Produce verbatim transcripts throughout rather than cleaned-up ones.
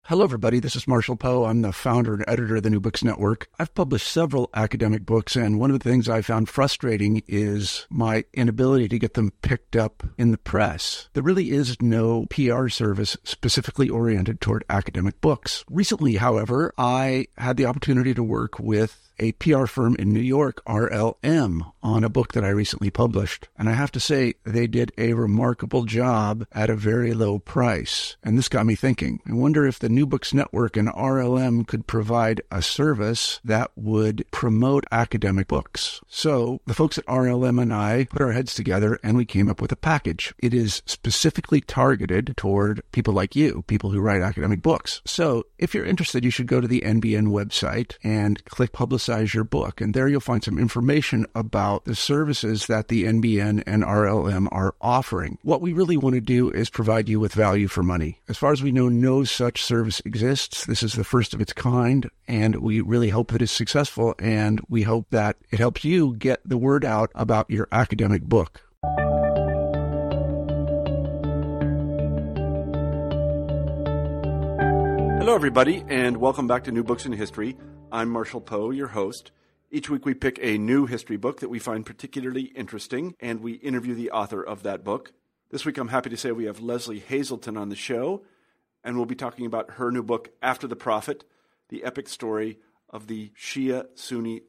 Hello, everybody. This is Marshall Poe. I'm the founder and editor of the New Books Network. I've published several academic books, and one of the things I found frustrating is my inability to get them picked up in the press. There really is no P R service specifically oriented toward academic books. Recently, however, I had the opportunity to work with a P R firm in New York, R L M, on a book that I recently published. And I have to say, they did a remarkable job at a very low price. And this got me thinking. I wonder if the New Books Network and R L M could provide a service that would promote academic books. So the folks at R L M and I put our heads together and we came up with a package. It is specifically targeted toward people like you, people who write academic books. So if you're interested, you should go to the N B N website and click Publicize your book. And there you'll find some information about the services that the N B N and R L M are offering. What we really want to do is provide you with value for money. As far as we know, no such service exists. This is the first of its kind, and we really hope that it's successful, and we hope that it helps you get the word out about your academic book. Hello, everybody, and welcome back to New Books in History. I'm Marshall Poe, your host. Each week we pick a new history book that we find particularly interesting, and we interview the author of that book. This week I'm happy to say we have Leslie Hazelton on the show, and we'll be talking about her new book, After the Prophet, the epic story of the Shia Sunni.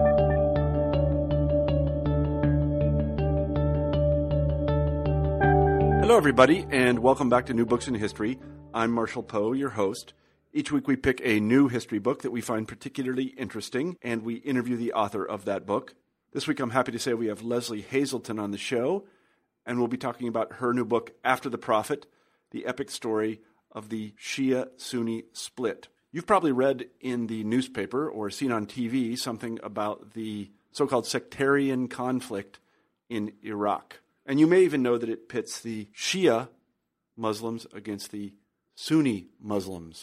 Hello, everybody, and welcome back to New Books in History. I'm Marshall Poe, your host. Each week we pick a new history book that we find particularly interesting, and we interview the author of that book. This week I'm happy to say we have Leslie Hazelton on the show, and we'll be talking about her new book, After the Prophet, the epic story of the Shia-Sunni split. You've probably read in the newspaper or seen on T V something about the so-called sectarian conflict in Iraq. And you may even know that it pits the Shia Muslims against the Sunni Muslims.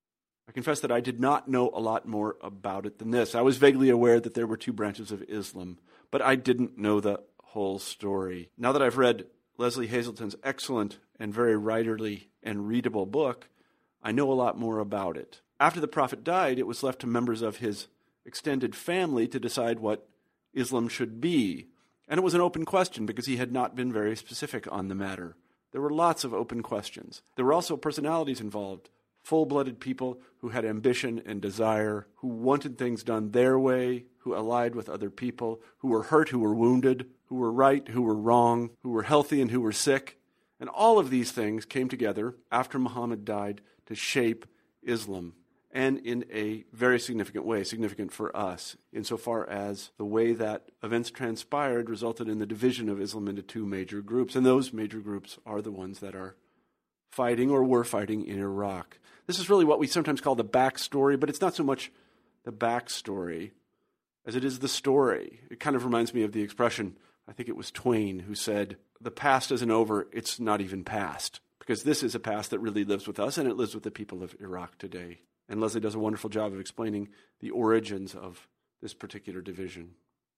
I confess that I did not know a lot more about it than this. I was vaguely aware that there were two branches of Islam, but I didn't know the whole story. Now that I've read Leslie Hazelton's excellent and very writerly and readable book, I know a lot more about it. After the Prophet died, it was left to members of his extended family to decide what Islam should be. And it was an open question because he had not been very specific on the matter. There were lots of open questions. There were also personalities involved. Full-blooded people who had ambition and desire, who wanted things done their way, who allied with other people, who were hurt, who were wounded, who were right, who were wrong, who were healthy and who were sick. And all of these things came together after Muhammad died to shape Islam, and in a very significant way, significant for us, insofar as the way that events transpired resulted in the division of Islam into two major groups. And those major groups are the ones that are fighting or were fighting in Iraq. This is really what we sometimes call the backstory, but it's not so much the backstory as it is the story. It kind of reminds me of the expression, I think it was Twain who said, the past isn't over, it's not even past. Because this is a past that really lives with us, and it lives with the people of Iraq today. And Leslie does a wonderful job of explaining the origins of this particular division.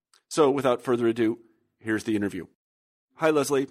So without further ado, here's the interview. Hi, Leslie.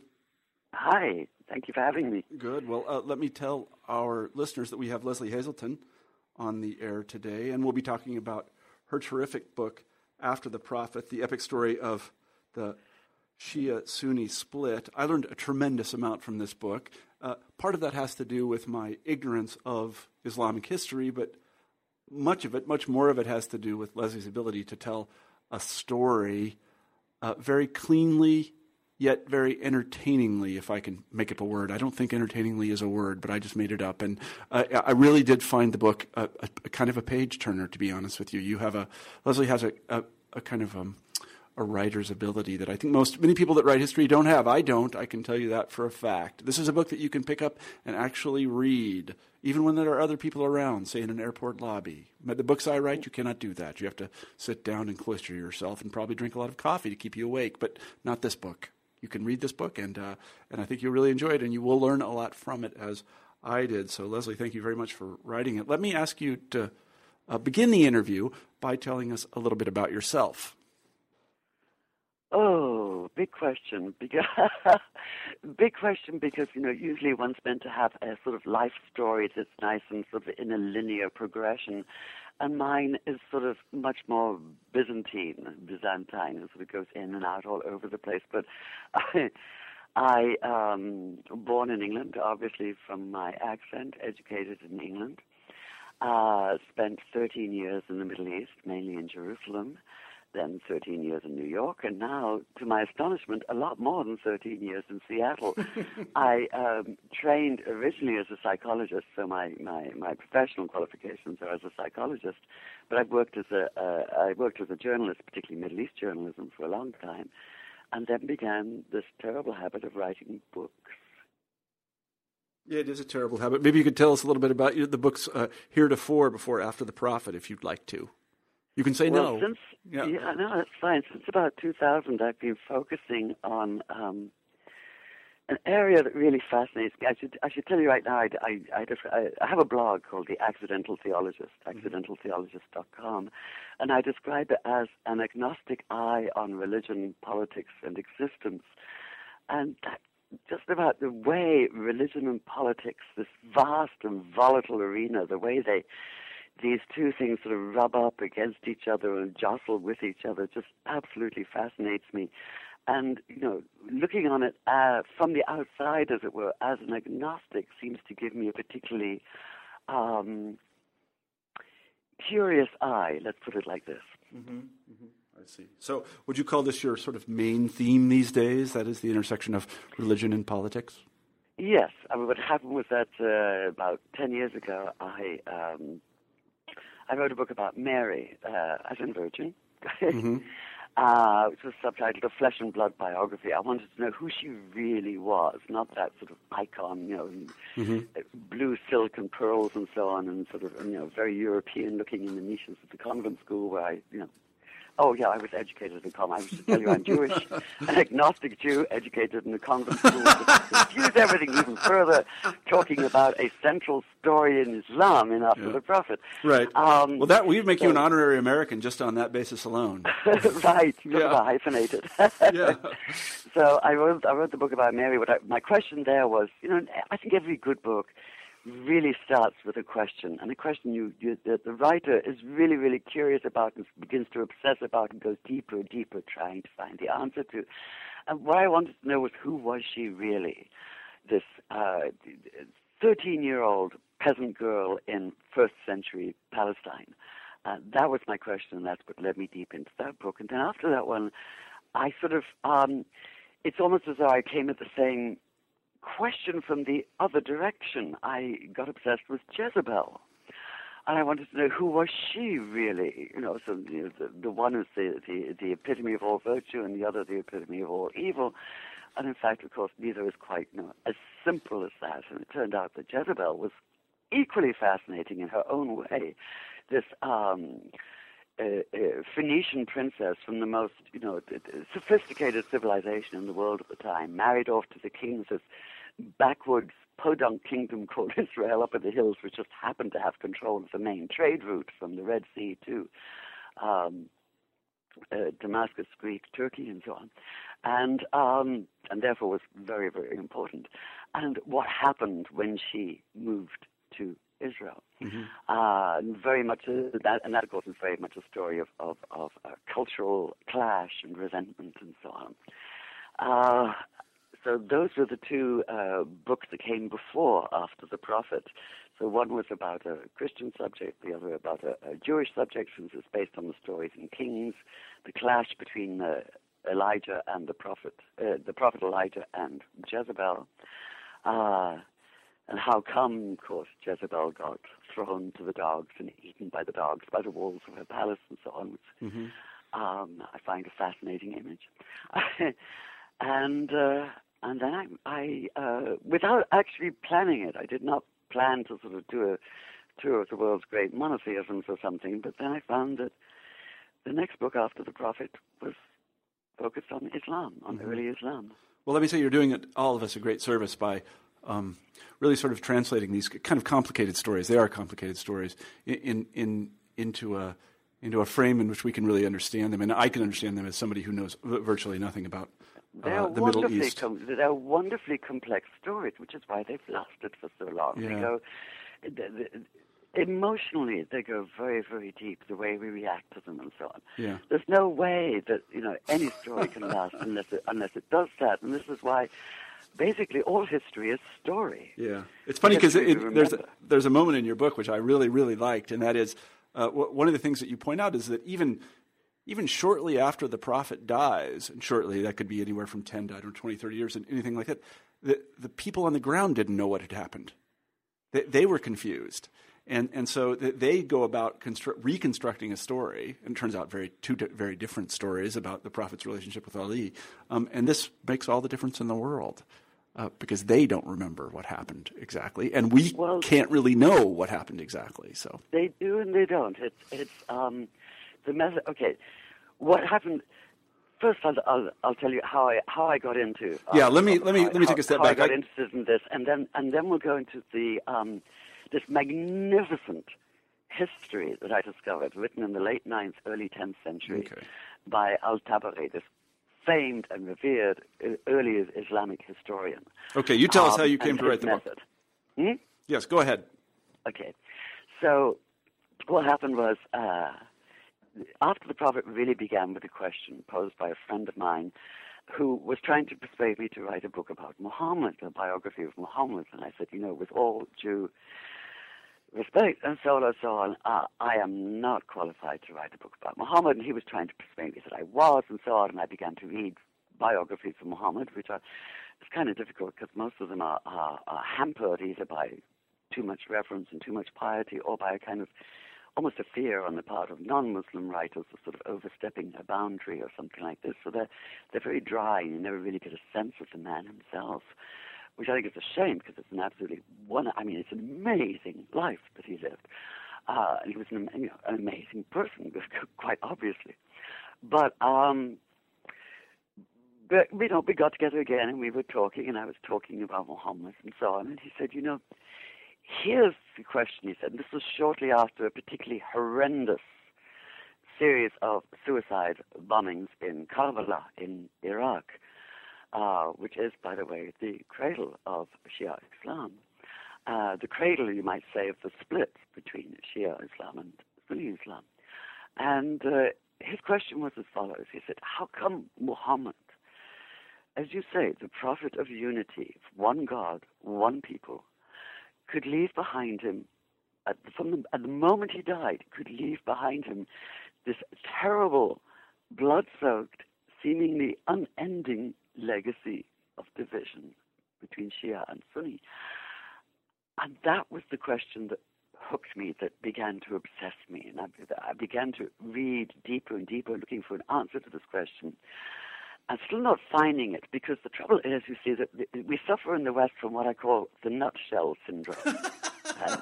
Hi. Thank you for having me. Good. Well, uh, let me tell our listeners that we have Leslie Hazelton on the air today, and we'll be talking about her terrific book, After the Prophet, the epic story of the Shia-Sunni split. I learned a tremendous amount from this book. Uh, part of that has to do with my ignorance of Islamic history, but much of it, much more of it has to do with Leslie's ability to tell a story uh, very cleanly, yet very entertainingly, if I can make up a word. I don't think entertainingly is a word, but I just made it up. And uh, I really did find the book a, a, a kind of a page-turner, to be honest with you. You have a, Leslie has a, a, a kind of um, a writer's ability that I think most, many people that write history don't have. I don't, I can tell you that for a fact. This is a book that you can pick up and actually read, even when there are other people around, say in an airport lobby. But the books I write, you cannot do that. You have to sit down and cloister yourself and probably drink a lot of coffee to keep you awake, but not this book. You can read this book, and uh, and I think you'll really enjoy it, and you will learn a lot from it, as I did. So, Leslie, thank you very much for writing it. Let me ask you to uh, begin the interview by telling us a little bit about yourself. Oh, big question. Big, big question because, you know, usually one's meant to have a sort of life story that's nice and sort of in a linear progression. And mine is sort of much more Byzantine, Byzantine, and sort of goes in and out all over the place. But I, I um, born in England, obviously from my accent, educated in England. Uh, spent thirteen years in the Middle East, mainly in Jerusalem, then thirteen years in New York, and now, to my astonishment, a lot more than thirteen years in Seattle. I um, trained originally as a psychologist, so my, my, my professional qualifications are as a psychologist, but I've worked as a, uh, I worked as a journalist, particularly Middle East journalism, for a long time, and then began this terrible habit of writing books. Yeah, it is a terrible habit. Maybe you could tell us a little bit about the books uh, Heretofore, Before, After the Prophet, if you'd like to. You can say well, no. Since, yeah. yeah, no, that's fine. Since about two thousand, I've been focusing on um, an area that really fascinates me. I should, I should tell you right now, I, I, I, I have a blog called The Accidental Theologist, accidental theologist dot com, and I describe it as an agnostic eye on religion, politics, and existence. And that just about the way religion and politics, this vast and volatile arena, the way they, these two things sort of rub up against each other and jostle with each other, just absolutely fascinates me. And, you know, looking on it uh, from the outside, as it were, as an agnostic, seems to give me a particularly um, curious eye, let's put it like this. Mm-hmm. Mm-hmm. I see. So would you call this your sort of main theme these days? That is the intersection of religion and politics? Yes. I mean, what happened was that uh, about ten years ago, I um, I wrote a book about Mary uh, as a virgin, mm-hmm. uh, which was subtitled A Flesh and Blood Biography. I wanted to know who she really was, not that sort of icon, you know, mm-hmm. blue silk and pearls and so on, and sort of, you know, very European looking in the niches of the convent school where I, you know, Oh, yeah, I was educated in the convent. I should tell you I'm Jewish, an agnostic Jew, educated in the convent school. To confuse everything even further, talking about a central story in Islam in After yeah. the Prophet. Right. Um, well, that we'd make so, you an honorary American just on that basis alone. Right. Yeah. Hyphenated. Yeah. So I wrote, I wrote the book about Mary. What I, my question there was, you know, I think every good book really starts with a question, and a question you, you the, the writer is really, really curious about and begins to obsess about and goes deeper and deeper trying to find the answer to. And what I wanted to know was, who was she really? This thirteen-year-old peasant girl in first century Palestine. Uh, that was my question, and that's what led me deep into that book. And then after that one, I sort of, um, it's almost as though I came at the same question from the other direction. I got obsessed with Jezebel, and I wanted to know, who was she really? You know, so you know, the, the one is the, the the epitome of all virtue, and the other the epitome of all evil. And in fact, of course, neither is quite, you know, as simple as that. And it turned out that Jezebel was equally fascinating in her own way. This um, uh, uh, Phoenician princess from the most, you know, sophisticated civilization in the world at the time, married off to the king of this backwoods podunk kingdom called Israel up in the hills, which just happened to have control of the main trade route from the Red Sea to um, uh, Damascus, Greek, Turkey, and so on, and um, and therefore was very, very important. And what happened when she moved to Israel? Mm-hmm. Uh, very much uh, that, and that of course is very much a story of of, of uh, cultural clash and resentment and so on. Uh, so those were the two uh, books that came before After the Prophet. So one was about a Christian subject, the other about a, a Jewish subject, since it's based on the stories in Kings, the clash between uh, Elijah and the prophet, uh, the prophet Elijah and Jezebel. Uh, And how come, of course, Jezebel got thrown to the dogs and eaten by the dogs, by the walls of her palace and so on, which mm-hmm. um, I find a fascinating image. and uh, and then I, I uh, without actually planning it, I did not plan to sort of do a tour of the world's great monotheisms or something, but then I found that the next book After the Prophet was focused on Islam, on mm-hmm. early Islam. Well, let me say you're doing it, all of us a great service by Um, really sort of translating these kind of complicated stories, they are complicated stories, in, in into a into a frame in which we can really understand them. And I can understand them as somebody who knows virtually nothing about uh, the Middle East. Com- they're wonderfully complex stories, which is why they've lasted for so long. Yeah. They go, the, the, emotionally, they go very, very deep, the way we react to them and so on. Yeah. There's no way that, you know, any story can last unless it, unless it does that. And this is why basically all history is story. Yeah. It's funny because it, it, there's, a, there's a moment in your book which I really, really liked, and that is uh, w- one of the things that you point out is that even even shortly after the prophet dies, and shortly, that could be anywhere from ten to, I don't know, twenty, thirty years, and anything like that, the, the people on the ground didn't know what had happened. They, they were confused. And and so they go about constru- reconstructing a story, and it turns out very two di- very different stories about the prophet's relationship with Ali. Um, and this makes all the difference in the world uh, because they don't remember what happened exactly, and we well, can't really know what happened exactly. So they do and they don't. It's it's um, the method. Okay, what happened? First, I'll, I'll I'll tell you how I how I got into. Uh, yeah, let me let me how, let me take a step how back. I got I, interested in this, and then and then we'll go into the. Um, This magnificent history that I discovered, written in the late ninth, early tenth century okay. by Al-Tabari, this famed and revered early Islamic historian. Okay, you tell us um, how you came to write the method. book. Hmm? Yes, go ahead. Okay. So what happened was, uh, after the Prophet really began with a question posed by a friend of mine who was trying to persuade me to write a book about Muhammad, a biography of Muhammad, and I said, you know, with all due respect and so on and so on, uh, I am not qualified to write a book about Muhammad. And he was trying to persuade me that I was and so on, and I began to read biographies of Muhammad, which are it's kind of difficult because most of them are, are, are hampered either by too much reverence and too much piety or by a kind of almost a fear on the part of non-Muslim writers of sort of overstepping a boundary or something like this. So they're, they're very dry, and you never really get a sense of the man himself, which I think is a shame because it's an absolutely one. I mean, it's an amazing life that he lived. Uh, and he was an, you know, an amazing person, quite obviously. But, um, but, you know, we got together again and we were talking, and I was talking about Muhammad and so on. And he said, you know, here's the question, he said. This was shortly after a particularly horrendous series of suicide bombings in Karbala in Iraq. Uh, which is, by the way, the cradle of Shia Islam. Uh, the cradle, you might say, of the split between Shia Islam and Sunni Islam. And uh, his question was as follows. He said, how come Muhammad, as you say, the prophet of unity, one God, one people, could leave behind him, at the, from the, at the moment he died, could leave behind him this terrible, blood-soaked, seemingly unending legacy of division between Shia and Sunni. And that was the question that hooked me, that began to obsess me. And I, I began to read deeper and deeper, looking for an answer to this question. I'm still not finding it, because the trouble is, you see, that we suffer in the West from what I call the nutshell syndrome. um,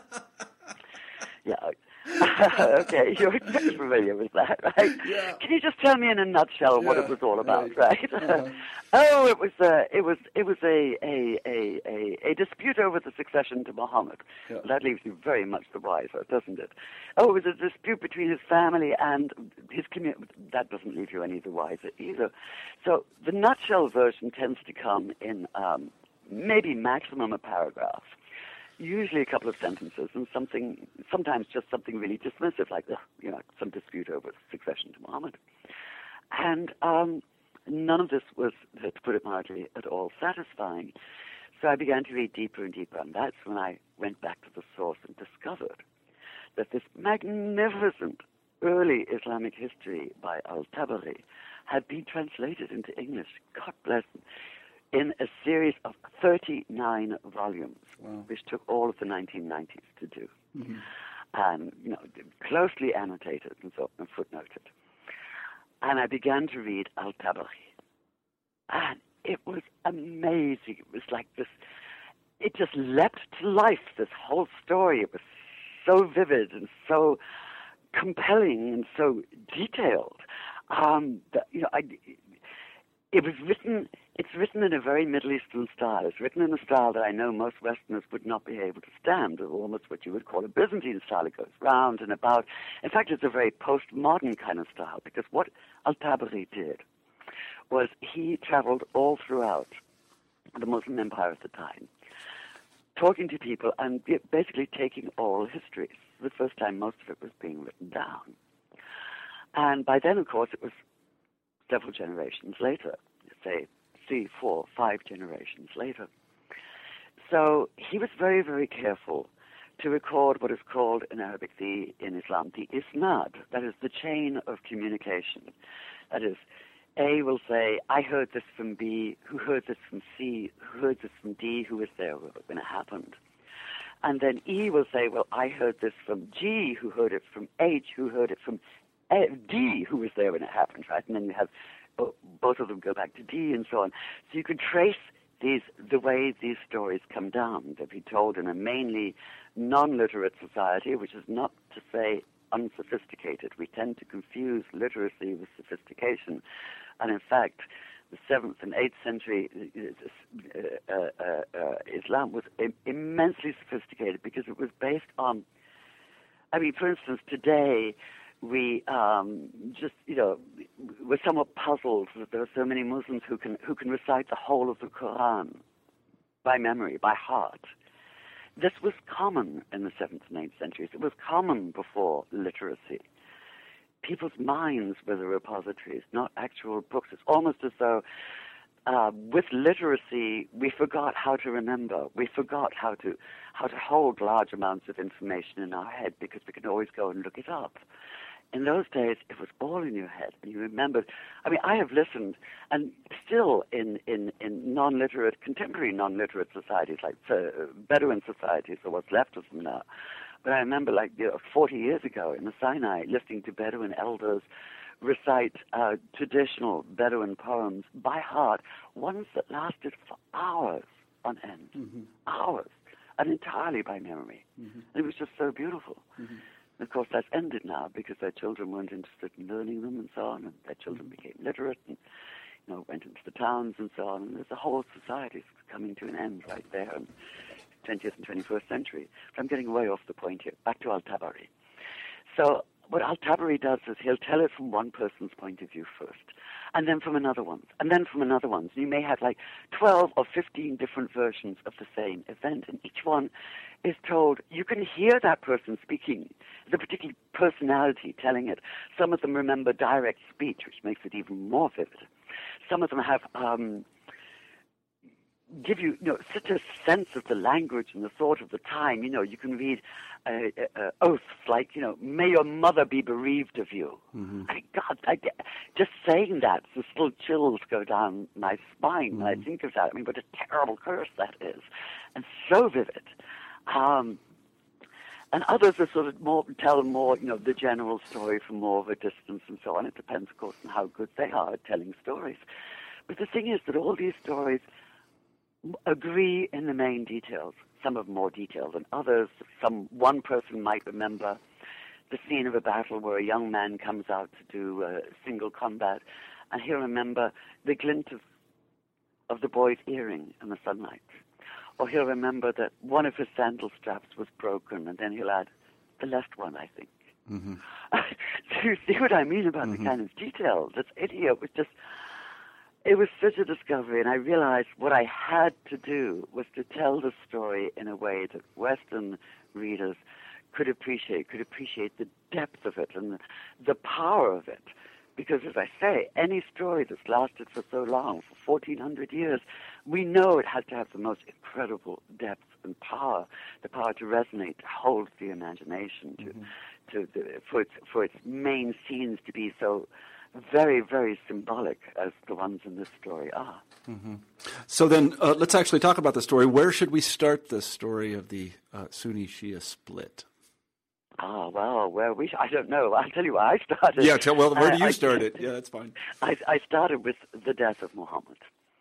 yeah. Okay, you're very familiar with that, right? Yeah. Can you just tell me in a nutshell what yeah, it was all about, right? right? Uh-huh. oh, it was uh, it was it was a a, a a a dispute over the succession to Muhammad. Yeah. That leaves you very much the wiser, doesn't it? Oh, it was a dispute between his family and his community. That doesn't leave you any the wiser either. So the nutshell version tends to come in um, maybe maximum a paragraph. Usually a couple of sentences, and something, sometimes just something really dismissive, like, you know, some dispute over succession to Muhammad. And um, none of this was, to put it mildly, at all satisfying. So I began to read deeper and deeper, and that's when I went back to the source and discovered that this magnificent early Islamic history by Al-Tabari had been translated into English, God bless him, in a series of thirty-nine volumes, wow. which took all of the nineteen nineties to do, mm-hmm. and you know, closely annotated and so and footnoted. And I began to read Al-Tabari, and it was amazing. It was like this; it just leapt to life. This whole story. It was so vivid and so compelling and so detailed. Um, that, you know, I, it was written it's written in a very Middle Eastern style. It's written in a style that I know most Westerners would not be able to stand, almost what you would call a Byzantine style. It goes round and about. In fact, it's a very postmodern kind of style, because what Al-Tabari did was he traveled all throughout the Muslim empire at the time, talking to people and basically taking oral histories. The first time most of it was being written down. And by then, of course, it was several generations later, say three, four, five generations later. So he was very, very careful to record what is called in Arabic, the, in Islam, the isnad, that is the chain of communication. That is, A will say, I heard this from B, who heard this from C, who heard this from D, who was there when it happened. And then E will say, well, I heard this from G, who heard it from H, who heard it from A, D, who was there when it happened, right? And then you have oh, both of them go back to D and so on. So you could trace these the way these stories come down. They'll be told in a mainly non-literate society, which is not to say unsophisticated. We tend to confuse literacy with sophistication. And in fact, the seventh and eighth century uh, uh, uh, uh, Islam was im- immensely sophisticated because it was based on, I mean, for instance, today we um, just, you know, we're somewhat puzzled that there are so many Muslims who can who can recite the whole of the Quran by memory, by heart. This was common in the seventh and eighth centuries. It was common before literacy. People's minds were the repositories, not actual books. It's almost as though uh, with literacy we forgot how to remember. We forgot how to how to hold large amounts of information in our head because we can always go and look it up. In those days, it was all in your head, and you remembered. I mean, I have listened, and still in, in, in non-literate, contemporary non-literate societies, like uh, Bedouin societies, or what's left of them now. But I remember, like, you know, forty years ago in the Sinai, listening to Bedouin elders recite uh, traditional Bedouin poems by heart, ones that lasted for hours on end, mm-hmm. hours, and entirely by memory. Mm-hmm. And it was just so beautiful. Mm-hmm. Of course, that's ended now because their children weren't interested in learning them and so on, and their children became literate and, you know, went into the towns and so on. And there's a whole society coming to an end right there in the twentieth and twenty-first century. But I'm getting way off the point here. Back to Al-Tabari. So what Al-Tabari does is he'll tell it from one person's point of view first, and then from another one's, and then from another one's. You may have like twelve or fifteen different versions of the same event, and each one is told, you can hear that person speaking, the particular personality telling it. Some of them remember direct speech, which makes it even more vivid. Some of them have, um, give you, you know, such a sense of the language and the thought of the time. You know, you can read uh, uh, oaths like, you know, may your mother be bereaved of you. Mm-hmm. I mean, God, I, just saying that, the still chills go down my spine mm-hmm. when I think of that. I mean, what a terrible curse that is. And so vivid. Um, and others are sort of more, tell more, you know, the general story from more of a distance and so on. It depends, of course, on how good they are at telling stories. But the thing is that all these stories agree in the main details. Some are more detailed than others. Some one person might remember the scene of a battle where a young man comes out to do uh, single combat, and he'll remember the glint of of the boy's earring in the sunlight. Or he'll remember that one of his sandal straps was broken, and then he'll add, the left one, I think. Mm-hmm. So you see what I mean about mm-hmm. the kind of detail? This idiot was just, it was such a discovery, and I realized what I had to do was to tell the story in a way that Western readers could appreciate, could appreciate the depth of it and the, the power of it. Because, as I say, any story that's lasted for so long, for fourteen hundred years, we know it has to have the most incredible depth and power, the power to resonate, to hold the imagination, to, mm-hmm. to the, for its for its main scenes to be so very, very symbolic as the ones in this story are. Mm-hmm. So then, uh, let's actually talk about the story. Where should we start this story of the uh, Sunni-Shia split? Ah, well, where we, I don't know. I'll tell you where I started. Yeah, tell, well, where do you I, start it? Yeah, that's fine. I, I started with the death of Muhammad.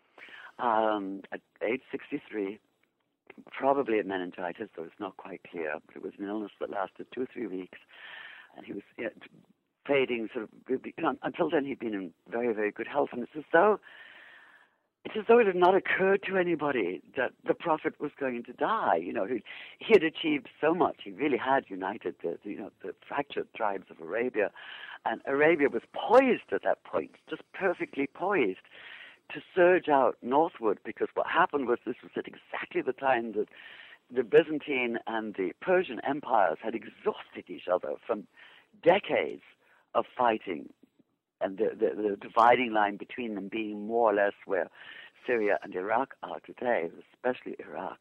Um, at age sixty-three, probably a meningitis, though it's not quite clear, but it was an illness that lasted two or three weeks, and he was you know, fading sort of, you know, until then he'd been in very, very good health, and it's as though it's as though it had not occurred to anybody that the Prophet was going to die. You know, he, he had achieved so much. He really had united the, you know, the fractured tribes of Arabia, and Arabia was poised at that point, just perfectly poised to surge out northward, because what happened was this was at exactly the time that the Byzantine and the Persian empires had exhausted each other from decades of fighting, and the, the, the dividing line between them being more or less where Syria and Iraq are today, especially Iraq.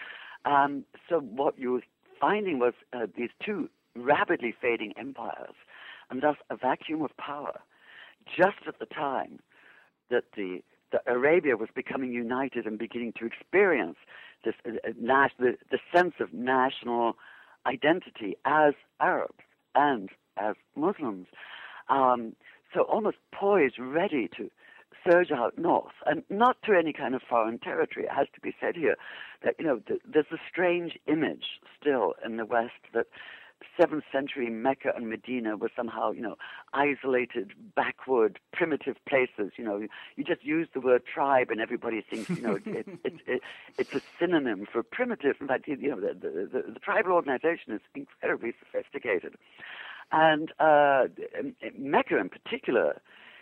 Um, so what you were finding was uh, these two rapidly fading empires, and thus a vacuum of power, just at the time that the, the Arabia was becoming united and beginning to experience this uh, uh, the, the sense of national identity as Arabs and as Muslims. Um, so almost poised, ready to surge out north, and not to any kind of foreign territory. It has to be said here that, you know, th- there's a strange image still in the West that seventh century Mecca and Medina were somehow, you know, isolated, backward, primitive places. You know, you just use the word tribe and everybody thinks, you know, it, it, it, it, it's a synonym for primitive. In fact, you know, the, the, the, the tribal organization is incredibly sophisticated. And uh, Mecca in particular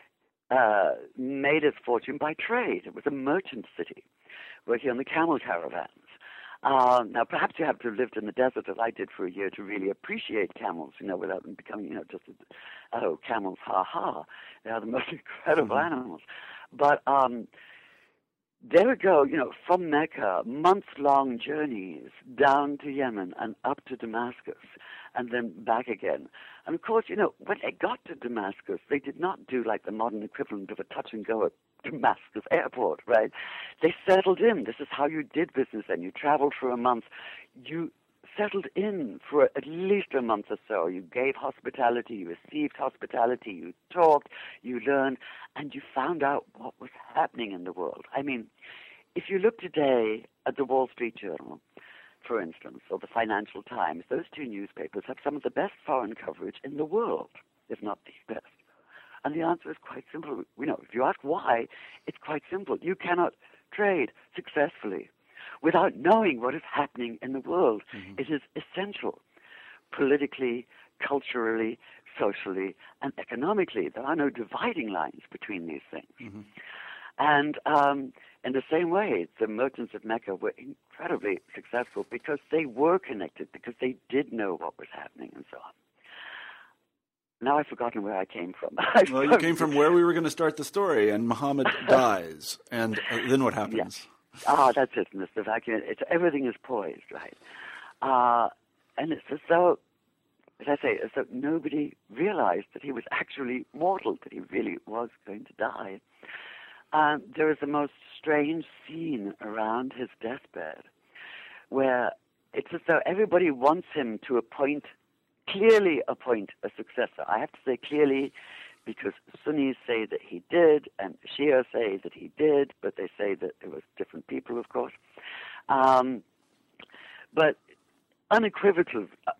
uh, made its fortune by trade. It was a merchant city, working on the camel caravans. Uh, now, perhaps you have to have lived in the desert, as I did for a year, to really appreciate camels, you know, without them becoming, you know, just, a, oh, camels, ha-ha. They are the most incredible mm-hmm. animals. But um, there we go, you know, from Mecca, months-long journeys down to Yemen and up to Damascus, and then back again. And, of course, you know, when they got to Damascus, they did not do like the modern equivalent of a touch-and-go at Damascus airport, right? They settled in. This is how you did business then. You traveled for a month. You settled in for at least a month or so. You gave hospitality. You received hospitality. You talked. You learned. And you found out what was happening in the world. I mean, if you look today at the Wall Street Journal, for instance, or the Financial Times, those two newspapers have some of the best foreign coverage in the world, if not the best. And the answer is quite simple. You know, if you ask why, it's quite simple. You cannot trade successfully without knowing what is happening in the world. Mm-hmm. It is essential, politically, culturally, socially, and economically. There are no dividing lines between these things. Mm-hmm. And um, in the same way, the merchants of Mecca were incredibly successful because they were connected, because they did know what was happening and so on. Now I've forgotten where I came from. Well, you came from where we were going to start the story, and Muhammad dies, and uh, then what happens? Yeah. Ah, that's it, Mister Vacuum. It's, everything is poised, right? Uh, and it's as though, as I say, as though nobody realized that he was actually mortal, that he really was going to die. Um, there is a most strange scene around his deathbed, where it's as though everybody wants him to appoint clearly appoint a successor. I have to say clearly because Sunnis say that he did and Shia say that he did, but they say that it was different people, of course. Um, but unequivocal, uh,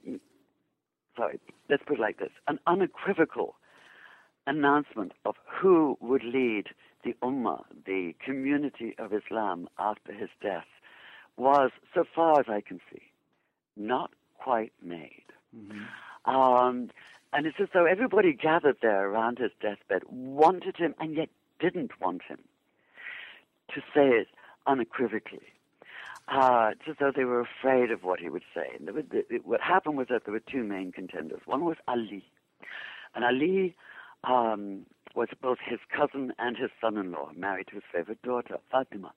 sorry, let's put it like this, an unequivocal announcement of who would lead the Ummah, the community of Islam after his death, was, so far as I can see, not quite made. Mm-hmm. Um, and it's as though everybody gathered there around his deathbed wanted him and yet didn't want him to say it unequivocally. Uh, it's as though they were afraid of what he would say. And there was, it, what happened was that there were two main contenders. One was Ali. And Ali um, was both his cousin and his son-in-law, married to his favorite daughter, Fatima.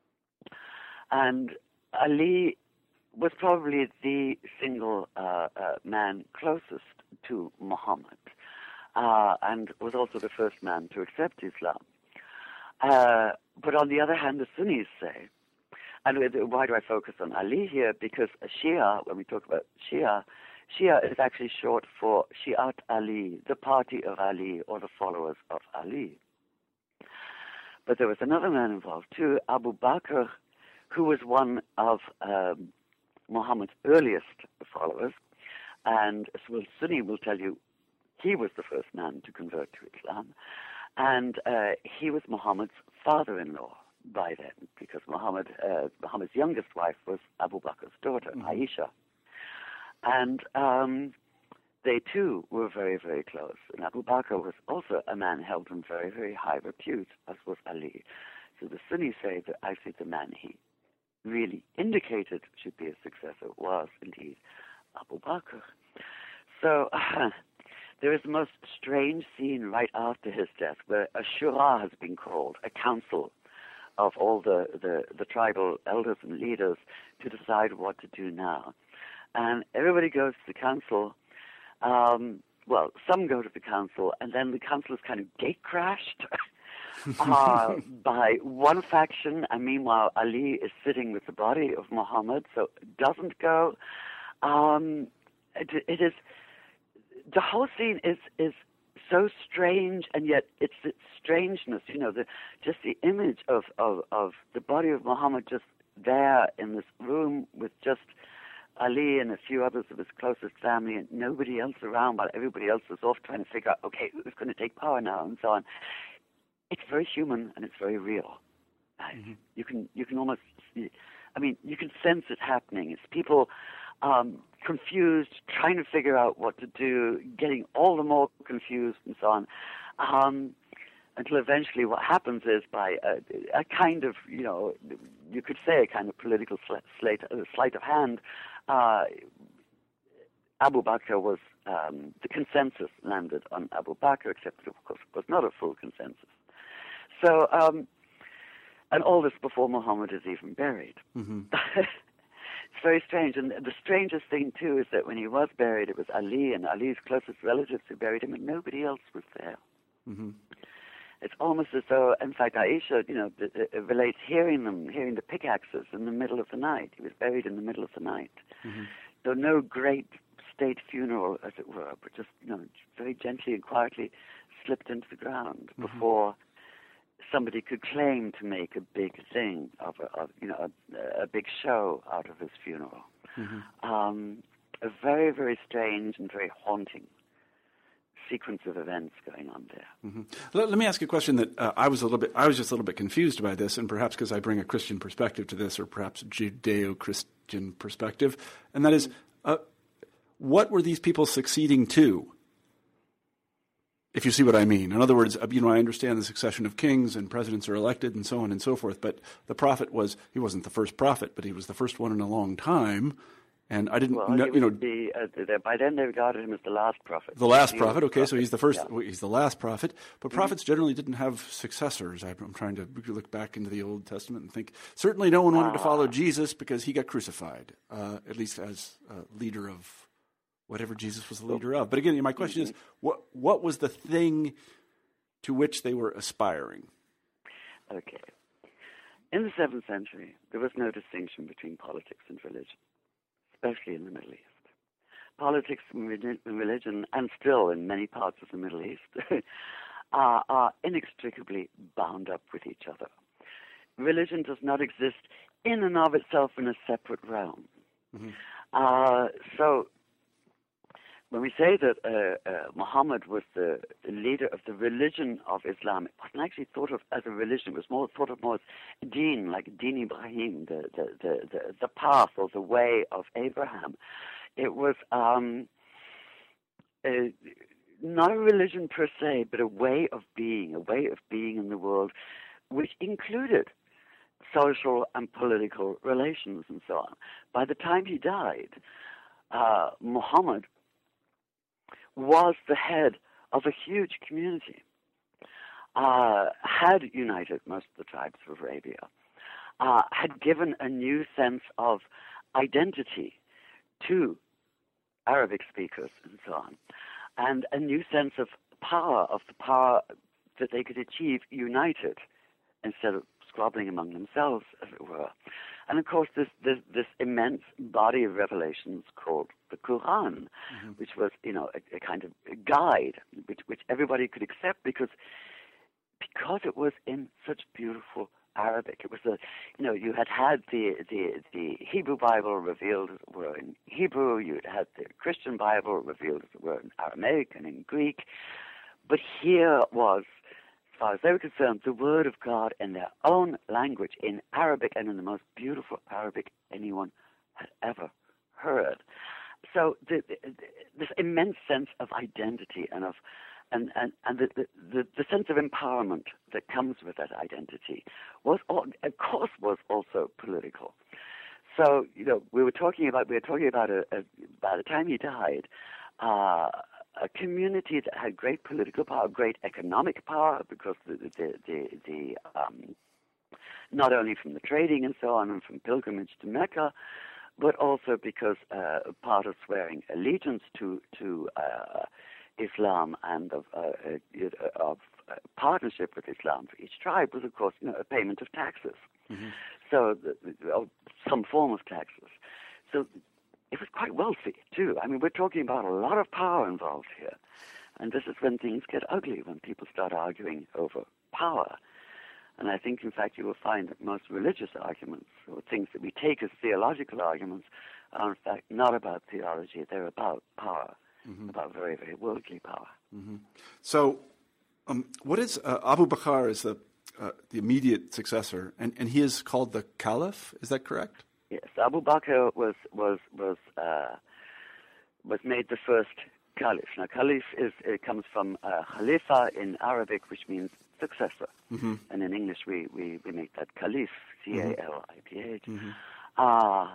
And Ali was probably the single uh, uh, man closest to Muhammad, uh, and was also the first man to accept Islam. Uh, but on the other hand, the Sunnis say, and why do I focus on Ali here? Because a Shia, when we talk about Shia, Shia is actually short for Shi'at Ali, the party of Ali, or the followers of Ali. But there was another man involved too, Abu Bakr, who was one of um, Muhammad's earliest followers, and well, Sunni will tell you he was the first man to convert to Islam, and uh, he was Muhammad's father-in-law, by then, because Muhammad, uh, Muhammad's youngest wife was Abu Bakr's daughter, mm-hmm. Aisha. And um, they too were very, very close. And Abu Bakr was also a man held in very, very high repute, as was Ali. So the Sunnis say that actually the man he really indicated should be a successor was indeed Abu Bakr. So uh, there is the most strange scene right after his death where a shura has been called, a council of all the, the, the tribal elders and leaders to decide what to do now. And everybody goes to the council. Um, well, some go to the council, and then the council is kind of gate-crashed uh, by one faction, and meanwhile Ali is sitting with the body of Muhammad, so it doesn't go. Um, it, it is, the whole scene is, is so strange, and yet it's its strangeness, you know, the, just the image of, of, of the body of Muhammad just there in this room with just Ali and a few others of his closest family and nobody else around, while everybody else is off trying to figure out, okay, who's going to take power now, and so on. It's very human and it's very real. Mm-hmm. You can you can almost see, I mean, you can sense it happening. It's people um, confused, trying to figure out what to do, getting all the more confused and so on, um, until eventually what happens is by a, a kind of, you know, you could say a kind of political sleight, uh, sleight of hand, uh, Abu Bakr was, um, the consensus landed on Abu Bakr, except that, of course, it was not a full consensus. So, um, and all this before Muhammad is even buried. Mm-hmm. It's very strange. And the strangest thing, too, is that when he was buried, it was Ali and Ali's closest relatives who buried him, and nobody else was there. Mm-hmm. It's almost as though, in fact, Aisha, you know, relates hearing them, hearing the pickaxes in the middle of the night. He was buried in the middle of the night. Mm-hmm. So no great state funeral, as it were, but just, you know, very gently and quietly slipped into the ground mm-hmm. before somebody could claim to make a big thing of, a, of you know, a, a big show out of his funeral. Mm-hmm. Um, a very, very strange and very haunting sequence of events going on there. Mm-hmm. Let, let me ask you a question that uh, I was a little bit, I was just a little bit confused by this, and perhaps because I bring a Christian perspective to this, or perhaps a Judeo-Christian perspective, and that is, uh, what were these people succeeding to? If you see what I mean. In other words, you know, I understand the succession of kings and presidents are elected and so on and so forth, but the prophet was, he wasn't the first prophet, but he was the first one in a long time. And I didn't well, know, you know. The, uh, by then they regarded him as the last prophet. The last prophet, okay, prophet. So he's the first, yeah. he's the last prophet. But mm-hmm. prophets generally didn't have successors. I'm trying to look back into the Old Testament and think, certainly no one wanted ah. to follow Jesus because he got crucified, uh, at least as a leader of whatever Jesus was the leader of. But again, my question mm-hmm. is, what what was the thing to which they were aspiring? Okay. In the seventh century, there was no distinction between politics and religion, especially in the Middle East. Politics and religion, and still in many parts of the Middle East, are, are inextricably bound up with each other. Religion does not exist in and of itself in a separate realm. Mm-hmm. Uh, so, when we say that uh, uh, Muhammad was the, the leader of the religion of Islam, it wasn't actually thought of as a religion. It was more thought of more as deen, like Deen Ibrahim, the, the, the, the, the path or the way of Abraham. It was um, a, not a religion per se, but a way of being, a way of being in the world, which included social and political relations and so on. By the time he died, uh, Muhammad was the head of a huge community, uh, had united most of the tribes of Arabia, uh, had given a new sense of identity to Arabic speakers and so on, and a new sense of power, of the power that they could achieve united instead of squabbling among themselves, as it were. And of course, this this, this immense body of revelations called the Quran, mm-hmm. which was, you know, a, a kind of guide which, which everybody could accept because because it was in such beautiful Arabic. It was a, you know, you had had the the the Hebrew Bible revealed as it were in Hebrew. You had had the Christian Bible revealed as it were in Aramaic and in Greek, but here was far as they were concerned, the word of God in their own language, in Arabic, and in the most beautiful Arabic anyone had ever heard. So the, the, this immense sense of identity and of and and, and the, the, the sense of empowerment that comes with that identity was, of course, was also political. So, you know, we were talking about we were talking about a, a by the time he died, uh, a community that had great political power, great economic power, because the the the, the um, not only from the trading and so on, and from pilgrimage to Mecca, but also because uh, part of swearing allegiance to to uh, Islam and of, uh, uh, of uh, partnership with Islam for each tribe was, of course, you know, a payment of taxes. Mm-hmm. So, the, the, some form of taxes. So, it was quite wealthy too. I mean, we're talking about a lot of power involved here, and this is when things get ugly, when people start arguing over power. And I think, in fact, you will find that most religious arguments, or things that we take as theological arguments, are in fact not about theology. They're about power, mm-hmm. about very, very worldly power. Mm-hmm. So, um, what is uh, Abu Bakr is the uh, the immediate successor, and, and he is called the Caliph. Is that correct? Yes, Abu Bakr was was was uh, was made the first Caliph. Now, Caliph is it comes from uh, Khalifa in Arabic, which means successor. Mm-hmm. And in English, we, we, we make that Caliph, C A L I P H. Mm-hmm. Uh,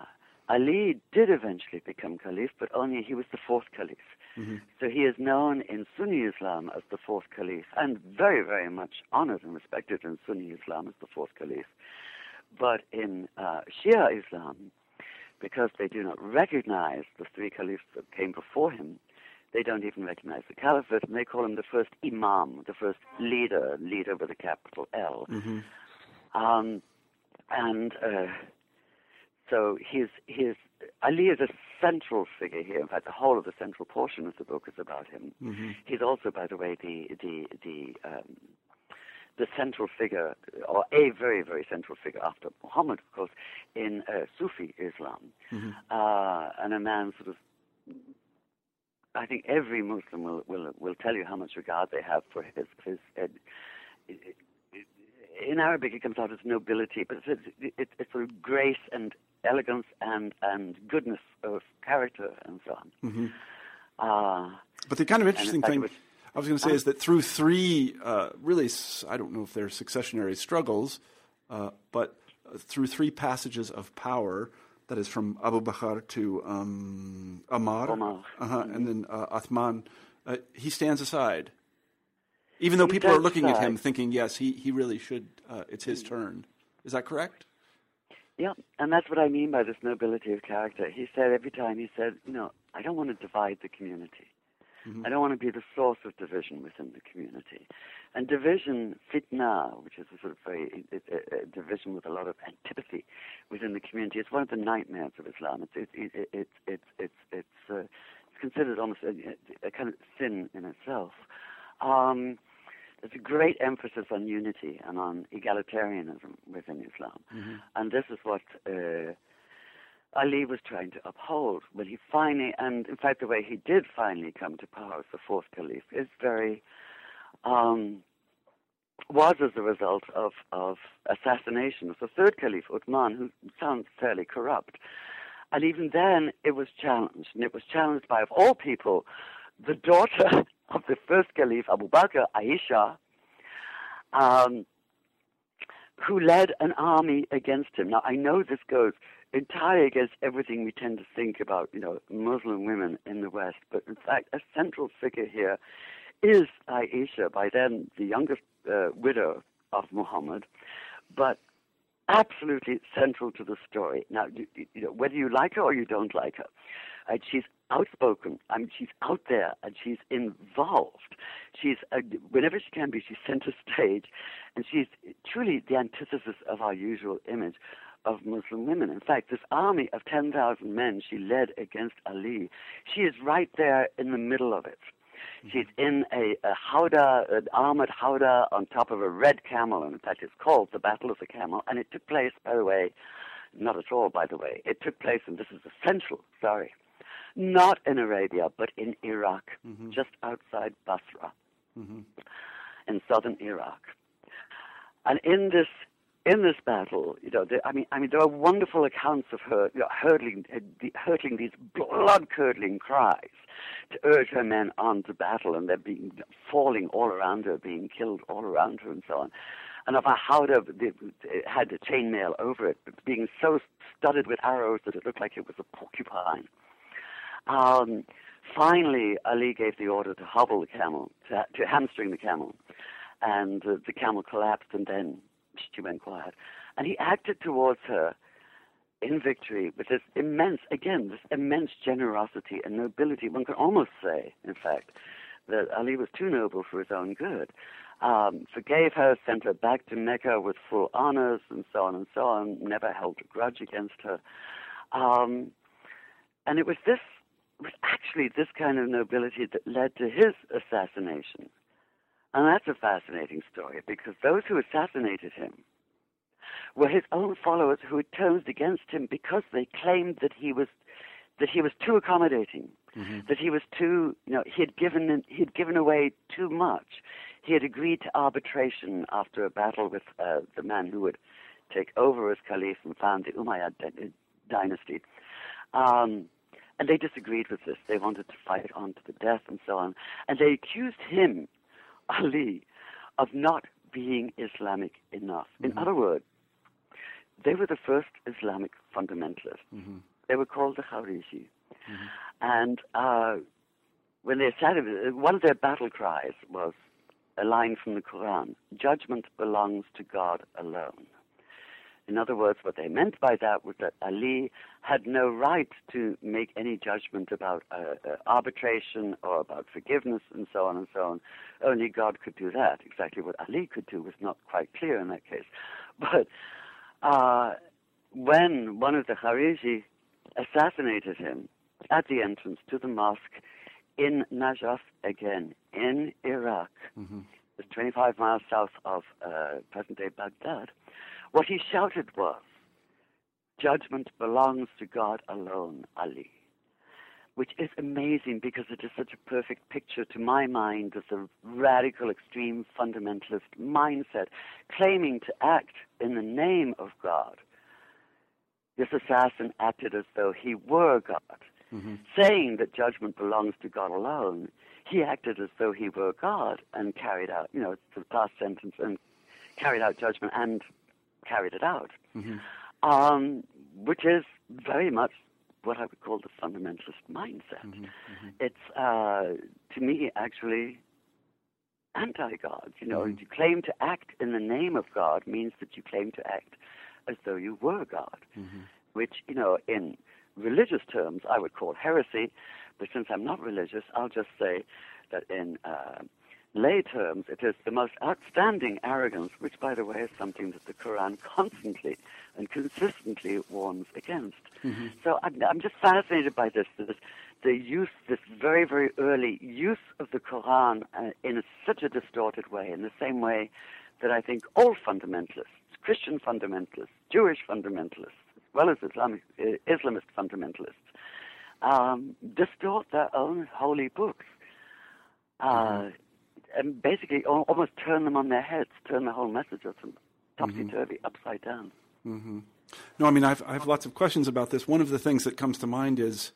Ali did eventually become Caliph, but only he was the fourth Caliph. Mm-hmm. So he is known in Sunni Islam as the fourth Caliph, and very, very much honored and respected in Sunni Islam as the fourth Caliph. But in uh, Shia Islam, because they do not recognize the three Caliphs that came before him, they don't even recognize the caliphate, and they call him the first imam, the first leader, leader with a capital L. Mm-hmm. Um, and uh, so his, his, Ali is a central figure here. In fact, the whole of the central portion of the book is about him. Mm-hmm. He's also, by the way, the the the um, the central figure, or a very, very central figure after Muhammad, of course, in uh, Sufi Islam. Mm-hmm. Uh, and a man sort of, I think every Muslim will, will will tell you how much regard they have for his his. Uh, in Arabic, it comes out as nobility, but it's it's, it's sort of grace and elegance and and goodness of character and so on. Mm-hmm. Uh, but the kind of interesting thing was, I was going to say um, is that through three, uh, really, I don't know if they're successionary struggles, uh, but through three passages of power. That is from Abu Bakr to um, Amar, Omar. Uh-huh, mm-hmm. and then uh, Uthman. Uh, he stands aside, even though he people are looking aside. at him thinking, yes, he, he really should, uh, it's his turn. Is that correct? Yeah, and that's what I mean by this nobility of character. He said every time, he said, you know, I don't want to divide the community. Mm-hmm. I don't want to be the source of division within the community. And division, fitna, which is a sort of very it, it, a division with a lot of antipathy within the community, it's one of the nightmares of Islam. It's it, it, it, it, it's it's it's uh, it's considered almost a, a kind of sin in itself. Um, there's a great emphasis on unity and on egalitarianism within Islam, mm-hmm. and this is what Uh, Ali was trying to uphold when he finally, and in fact the way he did finally come to power as the fourth Caliph is very, um, was as a result of, of assassination of the third Caliph, Uthman, who sounds fairly corrupt. And even then it was challenged, and it was challenged by, of all people, the daughter of the first Caliph, Abu Bakr, Aisha, um, who led an army against him. Now, I know this goes entirely against everything we tend to think about, you know, Muslim women in the West. But in fact, a central figure here is Aisha, by then the youngest uh, widow of Muhammad, but absolutely central to the story. Now, you, you know, whether you like her or you don't like her, right, she's outspoken. I mean, she's out there and she's involved. She's uh, whenever she can be, she's center stage, and she's truly the antithesis of our usual image of Muslim women. In fact, this army of ten thousand men she led against Ali, she is right there in the middle of it. Mm-hmm. She's in a, a howdah, an armored howdah on top of a red camel, and in fact it's called the Battle of the Camel, and it took place, by the way, not at all, by the way, it took place, and this is essential, sorry, not in Arabia, but in Iraq, mm-hmm. just outside Basra. Mm-hmm. in southern Iraq. And in this in this battle, you know, there, I mean, I mean, there are wonderful accounts of her, you know, hurtling, uh, hurtling these blood-curdling cries to urge her men on to battle, and they're being falling all around her, being killed all around her, and so on. And of a howdah had a chainmail over it, being so studded with arrows that it looked like it was a porcupine. Um, finally, Ali gave the order to hobble the camel, to, to hamstring the camel, and uh, the camel collapsed, and then she went quiet. And he acted towards her in victory with this immense, again, this immense generosity and nobility. One could almost say, in fact, that Ali was too noble for his own good. Um, forgave her, sent her back to Mecca with full honors, and so on and so on, never held a grudge against her. Um, and it was this, it was actually this kind of nobility that led to his assassination. And that's a fascinating story, because those who assassinated him were his own followers who had turned against him because they claimed that he was that he was too accommodating, mm-hmm. that he was too, you know, he had given he had given away too much. He had agreed to arbitration after a battle with uh, the man who would take over as caliph and found the Umayyad dynasty. Um, and they disagreed with this. They wanted to fight on to the death and so on. And they accused him, Ali, of not being Islamic enough. In mm-hmm. other words, they were the first Islamic fundamentalists. Mm-hmm. They were called the Khariji. Mm-hmm. And uh, when they said it, one of their battle cries was a line from the Quran: "Judgment belongs to God alone." In other words, what they meant by that was that Ali had no right to make any judgment about uh, uh, arbitration or about forgiveness and so on and so on. Only God could do that. Exactly what Ali could do was not quite clear in that case. But uh, when one of the Khariji assassinated him at the entrance to the mosque in Najaf, again, in Iraq, mm-hmm. it's twenty-five miles south of uh, present-day Baghdad, what he shouted was, "Judgment belongs to God alone, Ali," which is amazing because it is such a perfect picture to my mind of the radical, extreme fundamentalist mindset claiming to act in the name of God. This assassin acted as though he were God. Mm-hmm. Saying that judgment belongs to God alone, he acted as though he were God and carried out, you know, the past sentence, and carried out judgment and carried it out, mm-hmm. um, which is very much what I would call the fundamentalist mindset. Mm-hmm. Mm-hmm. It's, uh, to me, actually anti-God. You know, mm-hmm. you claim to act in the name of God means that you claim to act as though you were God, mm-hmm. which, you know, in religious terms, I would call heresy, but since I'm not religious, I'll just say that in uh, lay terms, it is the most outstanding arrogance, which, by the way, is something that the Quran constantly and consistently warns against. Mm-hmm. So I'm, I'm just fascinated by this, this, the use, this very, very early use of the Quran uh, in a, such a distorted way, in the same way that I think all fundamentalists, Christian fundamentalists, Jewish fundamentalists, as well as Islamic, uh, Islamist fundamentalists, um, distort their own holy books. Uh, mm-hmm. And basically almost turn them on their heads, turn the whole message of them topsy-turvy, mm-hmm. upside down. Mm-hmm. No, I mean, I've, I have lots of questions about this. One of the things that comes to mind is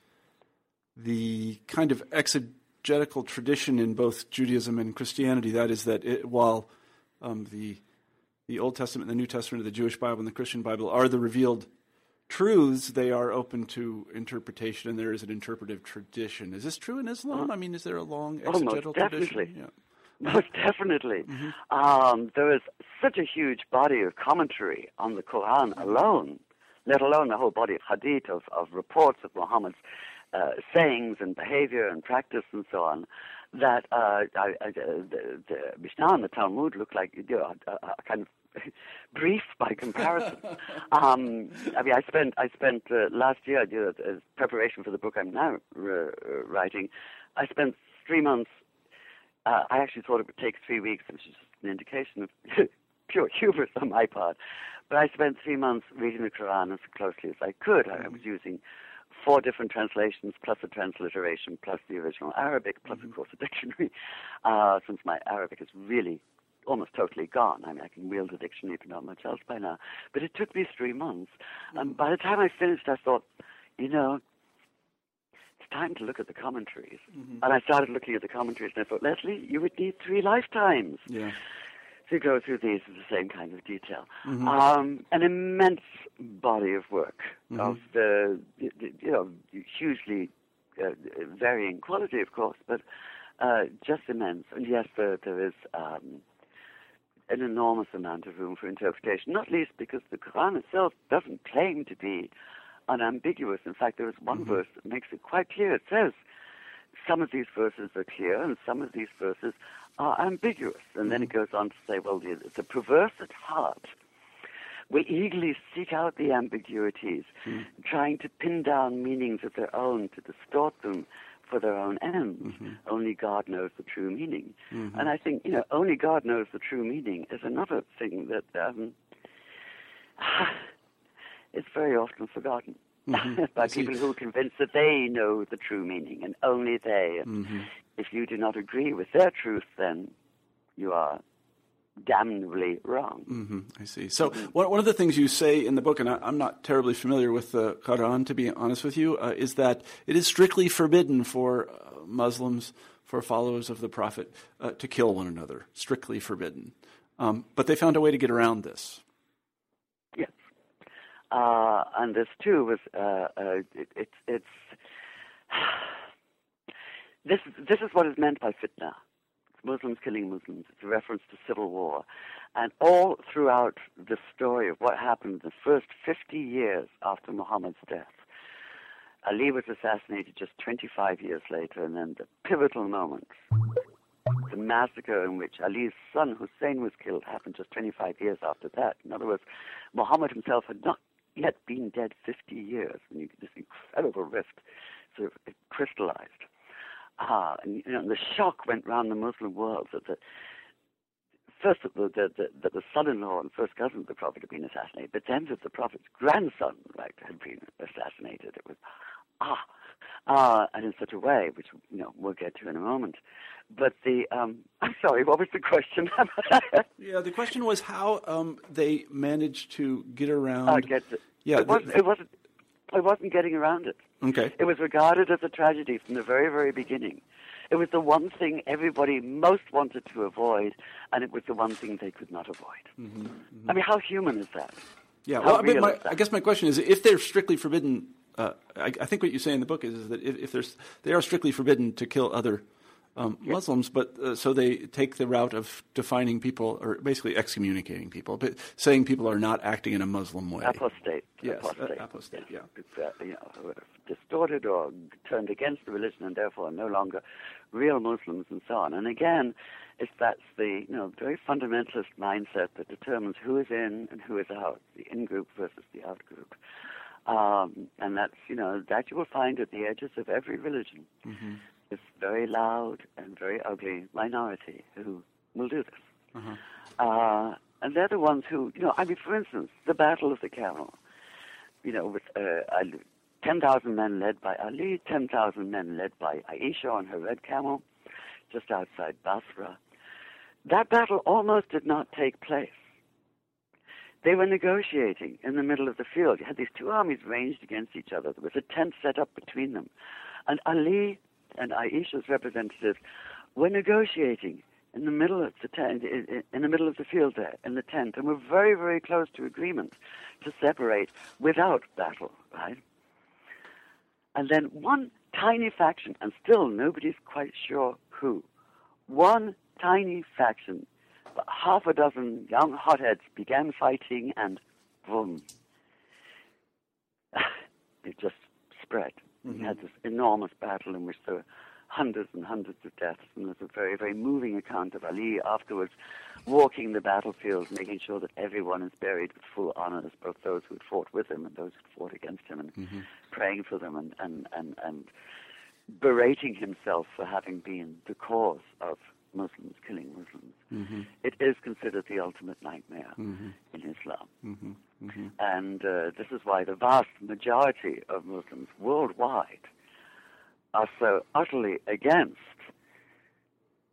the kind of exegetical tradition in both Judaism and Christianity. That is that it, while um, the the Old Testament and the New Testament, the Jewish Bible and the Christian Bible are the revealed truths, they are open to interpretation, and there is an interpretive tradition. Is this true in Islam? I mean, is there a long exegetical oh, most definitely. tradition? Yeah. Most definitely. Mm-hmm. Um, there is such a huge body of commentary on the Quran alone, let alone the whole body of hadith, of, of reports of Muhammad's uh, sayings and behavior and practice and so on, that uh, I, I, the, the Mishnah and the Talmud look like, you know, a, a kind of brief by comparison. um, I mean, I spent I spent uh, last year, you know, as preparation for the book I'm now uh, writing, I spent three months. Uh, I actually thought it would take three weeks, which is just an indication of pure hubris on my part. But I spent three months reading the Quran as closely as I could. I was using four different translations, plus a transliteration, plus the original Arabic, plus, mm-hmm. of course, a dictionary, uh, since my Arabic is really almost totally gone. I mean, I can wield a dictionary but not much else by now. But it took me three months. Mm-hmm. And by the time I finished, I thought, you know, it's time to look at the commentaries. Mm-hmm. And I started looking at the commentaries, and I thought, Leslie, you would need three lifetimes yeah. to go through these in the same kind of detail. Mm-hmm. Um, an immense body of work mm-hmm. of the, you know, hugely uh, varying quality, of course, but uh, just immense. And yes, there, there is um, an enormous amount of room for interpretation, not least because the Quran itself doesn't claim to be unambiguous. In fact, there is one mm-hmm. verse that makes it quite clear. It says some of these verses are clear and some of these verses are ambiguous. And mm-hmm. then it goes on to say, well, the, the perverse at heart will eagerly seek out the ambiguities, mm-hmm. trying to pin down meanings of their own, to distort them for their own ends. Mm-hmm. Only God knows the true meaning. Mm-hmm. And I think, you know, only God knows the true meaning is another thing that um, is very often forgotten mm-hmm. by people who are convinced that they know the true meaning, and only they. And mm-hmm. if you do not agree with their truth, then you are damnably wrong. Mm-hmm. I see. So mm-hmm. one, one of the things you say in the book, and I, I'm not terribly familiar with the Quran, to be honest with you, uh, is that it is strictly forbidden for uh, Muslims, for followers of the Prophet, uh, to kill one another. Strictly forbidden. Um, but they found a way to get around this. Yes. Uh, and this, too, was uh, uh, it, it, it's... this, this is what is meant by fitna. Muslims killing Muslims. It's a reference to civil war. And all throughout the story of what happened the first fifty years after Muhammad's death, Ali was assassinated just twenty-five years later, and then the pivotal moment, the massacre in which Ali's son Hussein was killed, happened just twenty-five years after that. In other words, Muhammad himself had not yet been dead fifty years, and this incredible rift sort of crystallized. Ah, and, you know, and the shock went round the Muslim world that the first that the, the, the, the son-in-law and first cousin of the Prophet had been assassinated, but then that the Prophet's grandson, right, had been assassinated. It was ah, ah, and in such a way, which you know we'll get to in a moment. But the um, I'm sorry, what was the question? yeah, the question was how um, they managed to get around. Uh, get the, yeah, it, was, the, it wasn't. I wasn't getting around it. Okay. It was regarded as a tragedy from the very, very beginning. It was the one thing everybody most wanted to avoid, and it was the one thing they could not avoid. Mm-hmm, mm-hmm. I mean, how human is that? Yeah, how well, I, mean, my, that? I guess my question is, if they're strictly forbidden, uh, I, I think what you say in the book is, is that if, if there's, they are strictly forbidden to kill other Um, yes. Muslims, but uh, so they take the route of defining people, or basically excommunicating people, but saying people are not acting in a Muslim way. Apostate. Yes, apostate. Uh, apostate, yeah. It's, uh, you know, distorted or turned against the religion and therefore no longer real Muslims and so on. And again, it's that's the you know very fundamentalist mindset that determines who is in and who is out, the in-group versus the out-group. Um, and that's, you know, that you will find at the edges of every religion. Mm-hmm. This very loud and very ugly minority who will do this. Uh-huh. Uh, and they're the ones who, you know, I mean, for instance, the Battle of the Camel, you know, with uh, ten thousand men led by Ali, ten thousand men led by Aisha on her red camel, just outside Basra. That battle almost did not take place. They were negotiating in the middle of the field. You had these two armies ranged against each other. There was a tent set up between them. And Ali and Aisha's representatives were negotiating in the middle of the tent, in the middle of the field there, in the tent, and were very, very close to agreement to separate without battle, right? And then one tiny faction, and still nobody's quite sure who, one tiny faction, half a dozen young hotheads began fighting, and boom, it just spread. Mm-hmm. We had this enormous battle in which there were hundreds and hundreds of deaths, and there's a very, very moving account of Ali afterwards walking the battlefield, making sure that everyone is buried with full honors, both those who had fought with him and those who fought against him, and mm-hmm. praying for them and, and, and, and berating himself for having been the cause of Muslims killing Muslims. Mm-hmm. It is considered the ultimate nightmare mm-hmm. in Islam. Mm-hmm. Mm-hmm. And uh, this is why the vast majority of Muslims worldwide are so utterly against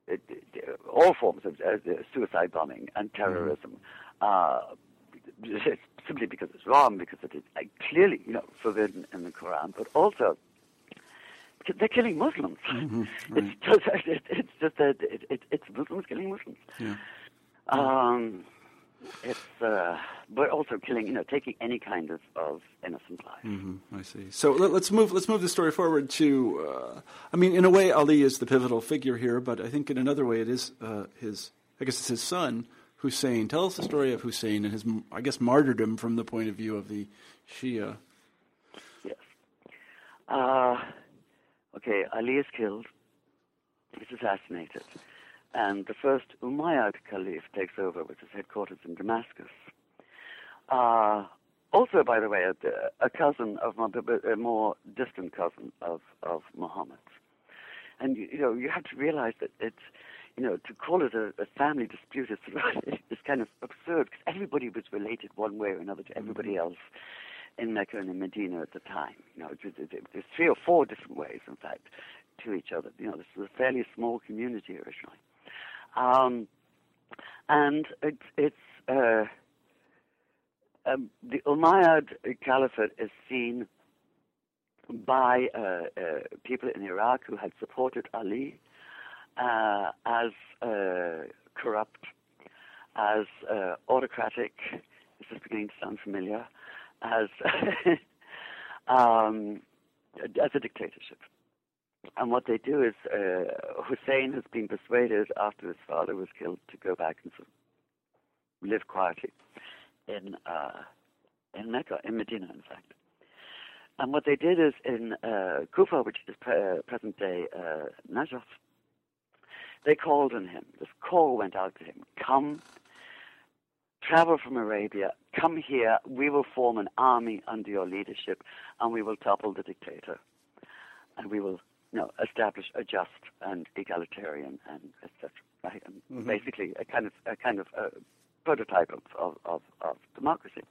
it, it, all forms of uh, suicide bombing and terrorism, mm-hmm. uh, simply because it's wrong, because it is uh, clearly, you know, forbidden in the Quran, but also because they're killing Muslims. Mm-hmm. Right. It's just, it, it's just that it, it, it's Muslims killing Muslims. Yeah. Um, it's, uh, but also killing, you know, taking any kind of, of innocent life. Mm-hmm. I see. So let, let's move. Let's move the story forward to. Uh, I mean, in a way, Ali is the pivotal figure here, but I think in another way, it is uh, his. I guess it's his son, Hussein. Tell us the story of Hussein and his, I guess, martyrdom from the point of view of the Shia. Yes. Uh, okay. Ali is killed. He's assassinated. And the first Umayyad Caliph takes over with his headquarters in Damascus. Uh, also, by the way, a, a cousin of, a more distant cousin of, of Muhammad. And, you, you know, you have to realize that it's, you know, to call it a, a family dispute is, is kind of absurd, because everybody was related one way or another to everybody else in Mecca and in Medina at the time. You know, it, it, it, there's three or four different ways, in fact, to each other. You know, this was a fairly small community originally. Um, and it's, it's uh, um, the Umayyad Caliphate is seen by uh, uh, people in Iraq who had supported Ali uh, as uh, corrupt, as uh, autocratic. This is beginning to sound familiar. As um, as a dictatorship. And what they do is, uh, Hussein has been persuaded after his father was killed to go back and sort of live quietly in uh, in Mecca, in Medina, in fact. And what they did is in uh, Kufa, which is pre- present-day uh, Najaf, they called on him. This call went out to him: "Come, travel from Arabia. Come here. We will form an army under your leadership, and we will topple the dictator, and we will." No, establish a just and egalitarian and et cetera. Right, and mm-hmm. basically a kind of a kind of a prototype of of, of, of democracy.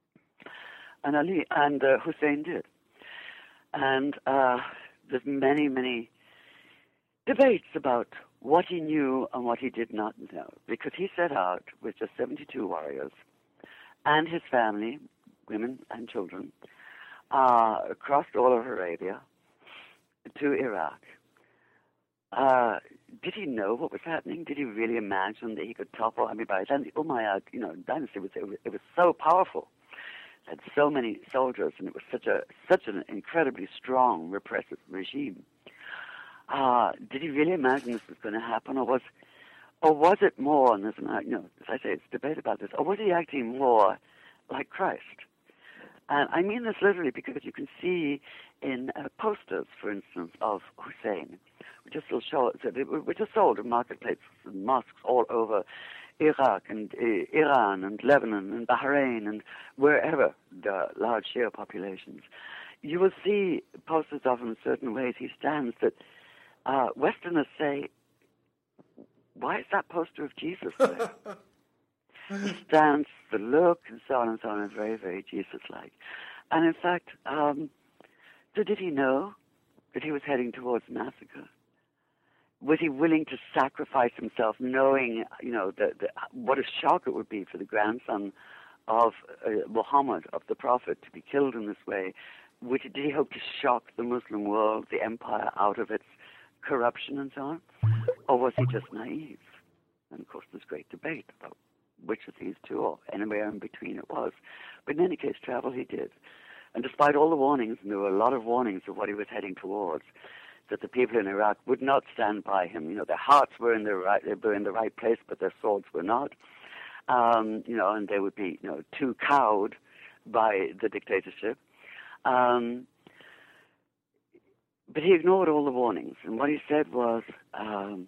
And Ali and uh, Hussein did, and uh, there's many many debates about what he knew and what he did not know, because he set out with just seventy-two warriors and his family, women and children, uh, crossed all of Arabia to Iraq. Uh, did he know what was happening? Did he really imagine that he could topple? I mean, by then the Umayyad, you know, dynasty was it, was it was so powerful, it had so many soldiers, and it was such a such an incredibly strong repressive regime. Uh, did he really imagine this was going to happen, or was, or was it more? And there's an, you know, as I say, it's debate about this. Or was he acting more like Christ? And I mean this literally, because you can see in uh, posters, for instance, of Hussein, which are still show, which are sold in marketplaces and mosques all over Iraq and uh, Iran and Lebanon and Bahrain and wherever there are large Shia populations. You will see posters of him in certain ways. He stands that uh, Westerners say, "Why is that poster of Jesus there?" The stance, the look, and so on and so on is very, very Jesus-like. And in fact, um, so did he know that he was heading towards massacre? Was he willing to sacrifice himself, knowing, you know, the, the, what a shock it would be for the grandson of uh, Muhammad, of the Prophet, to be killed in this way? Would he, did he hope to shock the Muslim world, the empire, out of its corruption and so on? Or was he just naive? And of course, there's great debate about which of these two, or anywhere in between it was. But in any case, travel he did. And despite all the warnings, and there were a lot of warnings of what he was heading towards, that the people in Iraq would not stand by him. You know, their hearts were in the right, they were in the right place, but their swords were not. Um, you know, and they would be, you know, too cowed by the dictatorship. Um, but he ignored all the warnings, and what he said was, um,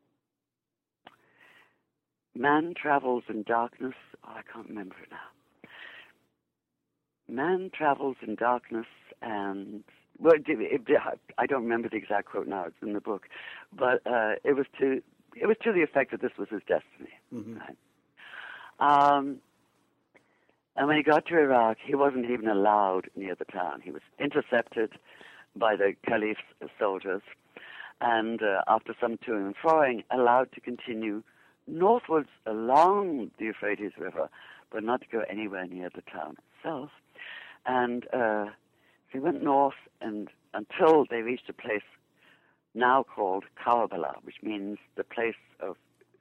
"Man travels in darkness." Oh, I can't remember it now. Man travels in darkness, and well, it, it, I don't remember the exact quote now. It's in the book, but uh, it was to it was to the effect that this was his destiny. Mm-hmm. Right? Um, and when he got to Iraq, he wasn't even allowed near the town. He was intercepted by the Caliph's soldiers, and uh, after some toing and froing, allowed to continue northwards along the Euphrates River, but not to go anywhere near the town itself. And uh, they went north and until they reached a place now called Karbala, which means the place of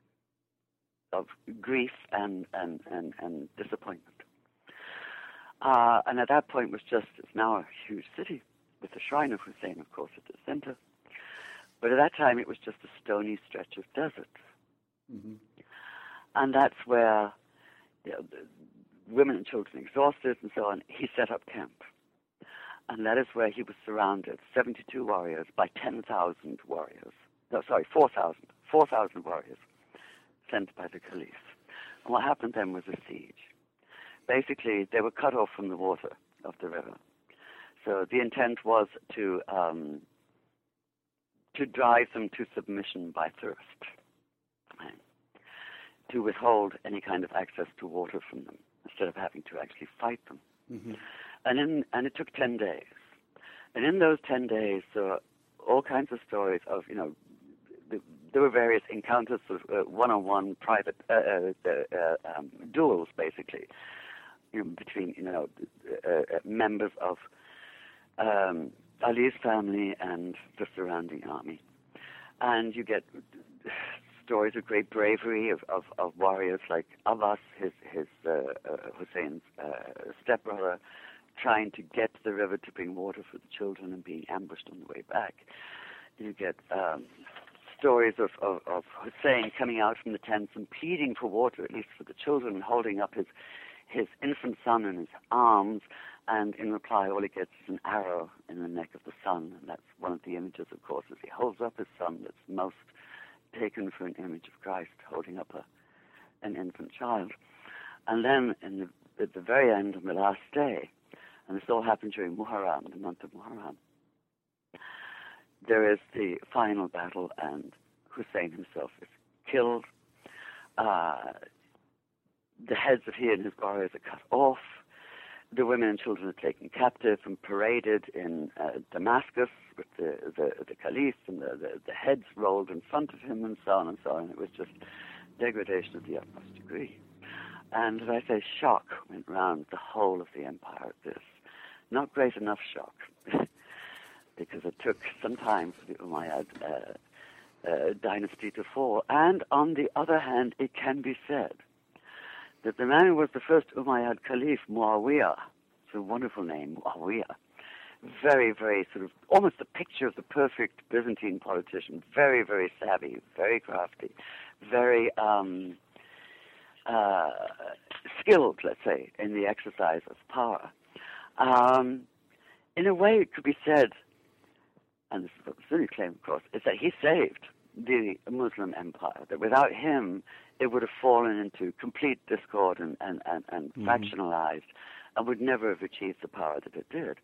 of grief and and, and, and disappointment. Uh, and at that point was just, it's now a huge city with the shrine of Hussein, of course, at the center. But at that time, it was just a stony stretch of desert. Mm-hmm. And that's where, you know, the women and children exhausted and so on, he set up camp. And that is where he was surrounded, seventy-two warriors by ten thousand warriors. No, sorry, four thousand. four thousand warriors sent by the Caliph. And what happened then was a siege. Basically, they were cut off from the water of the river. So the intent was to um, to drive them to submission by thirst, right? To withhold any kind of access to water from them instead of having to actually fight them. Mm-hmm. And in, and it took ten days. And in those ten days, there were all kinds of stories of, you know, the, there were various encounters, sort of uh, one-on-one private uh, uh, uh, um, duels, basically, you know, between, you know, uh, uh, members of um, Ali's family and the surrounding army. And you get stories of great bravery of, of, of warriors like Abbas, his, his uh, uh, Hussein's uh, stepbrother, trying to get to the river to bring water for the children and being ambushed on the way back. You get um, stories of, of, of Hussein coming out from the tents and pleading for water, at least for the children, and holding up his, his infant son in his arms, and in reply all he gets is an arrow in the neck of the son. And that's one of the images, of course, as he holds up his son that's most taken for an image of Christ holding up a, an infant child. And then in the, at the very end, on the last day, and this all happened during Muharram, the month of Muharram, there is the final battle, and Hussein himself is killed. Uh, the heads of he and his warriors are cut off. The women and children are taken captive and paraded in uh, Damascus with the, the, the caliph, and the, the, the heads rolled in front of him, and so on and so on. It was just degradation of the utmost degree. And as I say, shock went round the whole of the empire at this. Not great enough shock, because it took some time for the Umayyad uh, uh, dynasty to fall. And on the other hand, it can be said that the man who was the first Umayyad Caliph, Muawiyah, it's a wonderful name, Muawiyah, very, very sort of, almost a picture of the perfect Byzantine politician, very, very savvy, very crafty, very um, uh, skilled, let's say, in the exercise of power. Um, in a way, it could be said, and this is what the Sunni claim, of course, is that he saved the Muslim empire, that without him, it would have fallen into complete discord and, and, and, and mm-hmm. fractionalized, and would never have achieved the power that it did.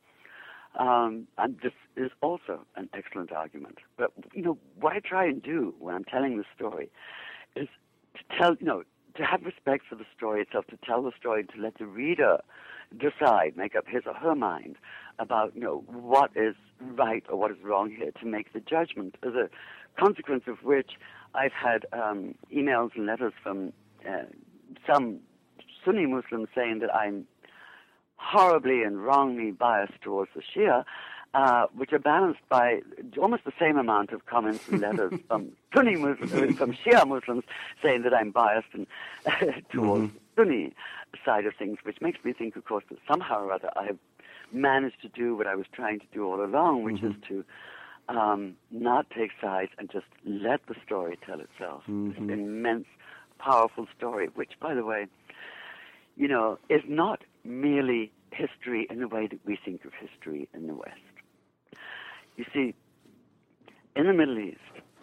Um, and this is also an excellent argument. But, you know, what I try and do when I'm telling the story is to tell, you know, to have respect for the story itself, to tell the story, to let the reader decide, make up his or her mind about, you know, what is right or what is wrong here, to make the judgment, as a consequence of which I've had um, emails and letters from uh, some Sunni Muslims saying that I'm horribly and wrongly biased towards the Shia, uh, which are balanced by almost the same amount of comments and letters from Sunni Muslims, from Shia Muslims, saying that I'm biased and, uh, towards mm-hmm. Sunni side of things, which makes me think, of course, that somehow or other I have managed to do what I was trying to do all along, which mm-hmm. is to um, not take sides and just let the story tell itself. Mm-hmm. This immense, powerful story, which, by the way, you know, is not merely history in the way that we think of history in the West. You see, in the Middle East,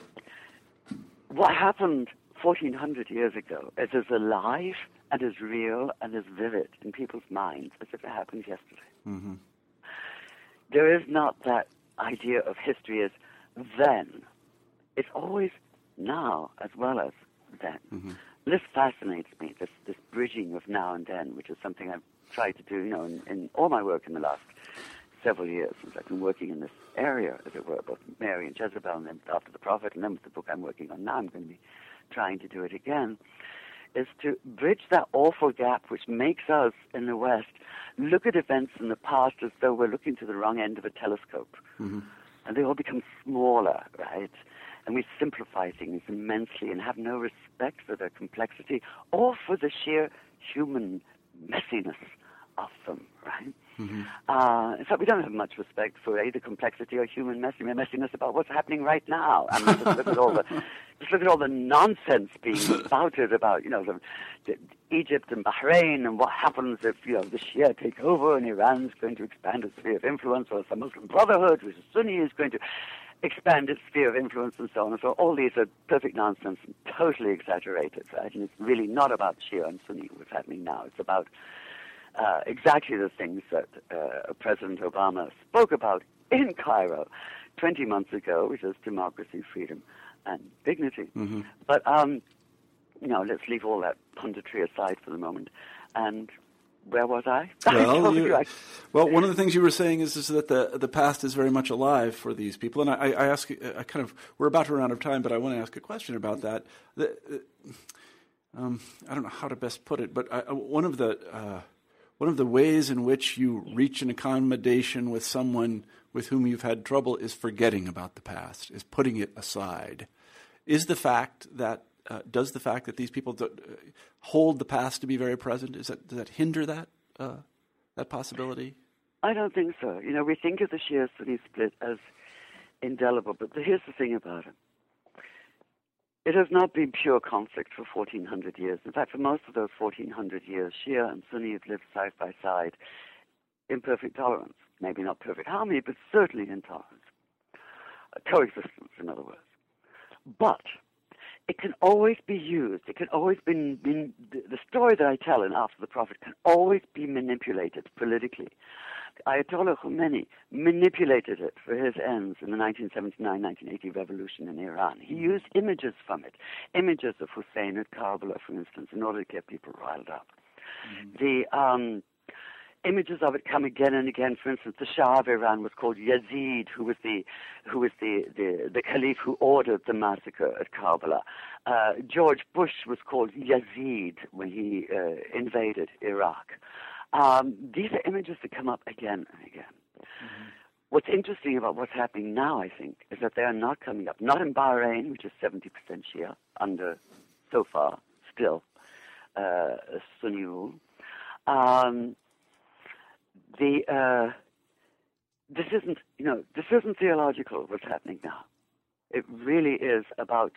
what happened fourteen hundred years ago is as alive and as real and as vivid in people's minds as if it happened yesterday. Mm-hmm. There is not that idea of history as then. It's always now as well as then. Mm-hmm. This fascinates me, this, this bridging of now and then, which is something I've tried to do, you know, in, in all my work in the last several years since I've been working in this area, as it were, both Mary and Jezebel, and then after the Prophet, and then with the book I'm working on now, I'm going to be trying to do it again, is to bridge that awful gap which makes us in the West look at events in the past as though we're looking to the wrong end of a telescope. Mm-hmm. And they all become smaller, right? And we simplify things immensely and have no respect for their complexity or for the sheer human messiness of them, right? Mm-hmm. Uh, in fact, we don't have much respect for either complexity or human mess- messiness about what's happening right now. I mean, just look at all the, just look at all the nonsense being spouted about, you know, the, the Egypt and Bahrain and what happens if, you know, the Shia take over and Iran's going to expand its sphere of influence, or the Muslim Brotherhood, which is Sunni, is going to expand its sphere of influence, and so on and so on. All these are perfect nonsense and totally exaggerated, right? And it's really not about Shia and Sunni what's happening now. It's about Uh, exactly the things that uh, President Obama spoke about in Cairo twenty months ago, which is democracy, freedom, and dignity. Mm-hmm. But, um, you know, let's leave all that punditry aside for the moment. And where was I? Well, I you, you I, well, one of the things you were saying is, is that the the past is very much alive for these people. And I, I ask, I kind of, we're about to run out of time, but I want to ask a question about that. The, um, I don't know how to best put it, but I, one of the... Uh, One of the ways in which you reach an accommodation with someone with whom you've had trouble is forgetting about the past, is putting it aside. Is the fact that, uh, does the fact that these people do, uh, hold the past to be very present, is that, does that hinder that, uh, that possibility? I don't think so. You know, we think of the Shia-Sunni split as indelible, but here's the thing about it. It has not been pure conflict for fourteen hundred years. In fact, for most of those fourteen hundred years, Shia and Sunni have lived side by side in perfect tolerance. Maybe not perfect harmony, but certainly in tolerance. Uh, coexistence, in other words. But it can always be used. It can always be, be the story that I tell in After the Prophet can always be manipulated politically. Ayatollah Khomeini manipulated it for his ends in the nineteen seventy-nine nineteen eighty revolution in Iran. He used images from it, images of Hussein at Karbala, for instance, in order to get people riled up. Mm-hmm. The um, images of it come again and again. For instance, the Shah of Iran was called Yazid, who was the who was the, the, the caliph who ordered the massacre at Karbala. Uh, George Bush was called Yazid when he uh, invaded Iraq. Um, these are images that come up again and again. Mm-hmm. What's interesting about what's happening now, I think, is that they are not coming up. Not in Bahrain, which is seventy percent Shia, under, so far, still, uh, Sunni rule. Um, the, uh, this isn't, you know, this isn't theological, what's happening now. It really is about,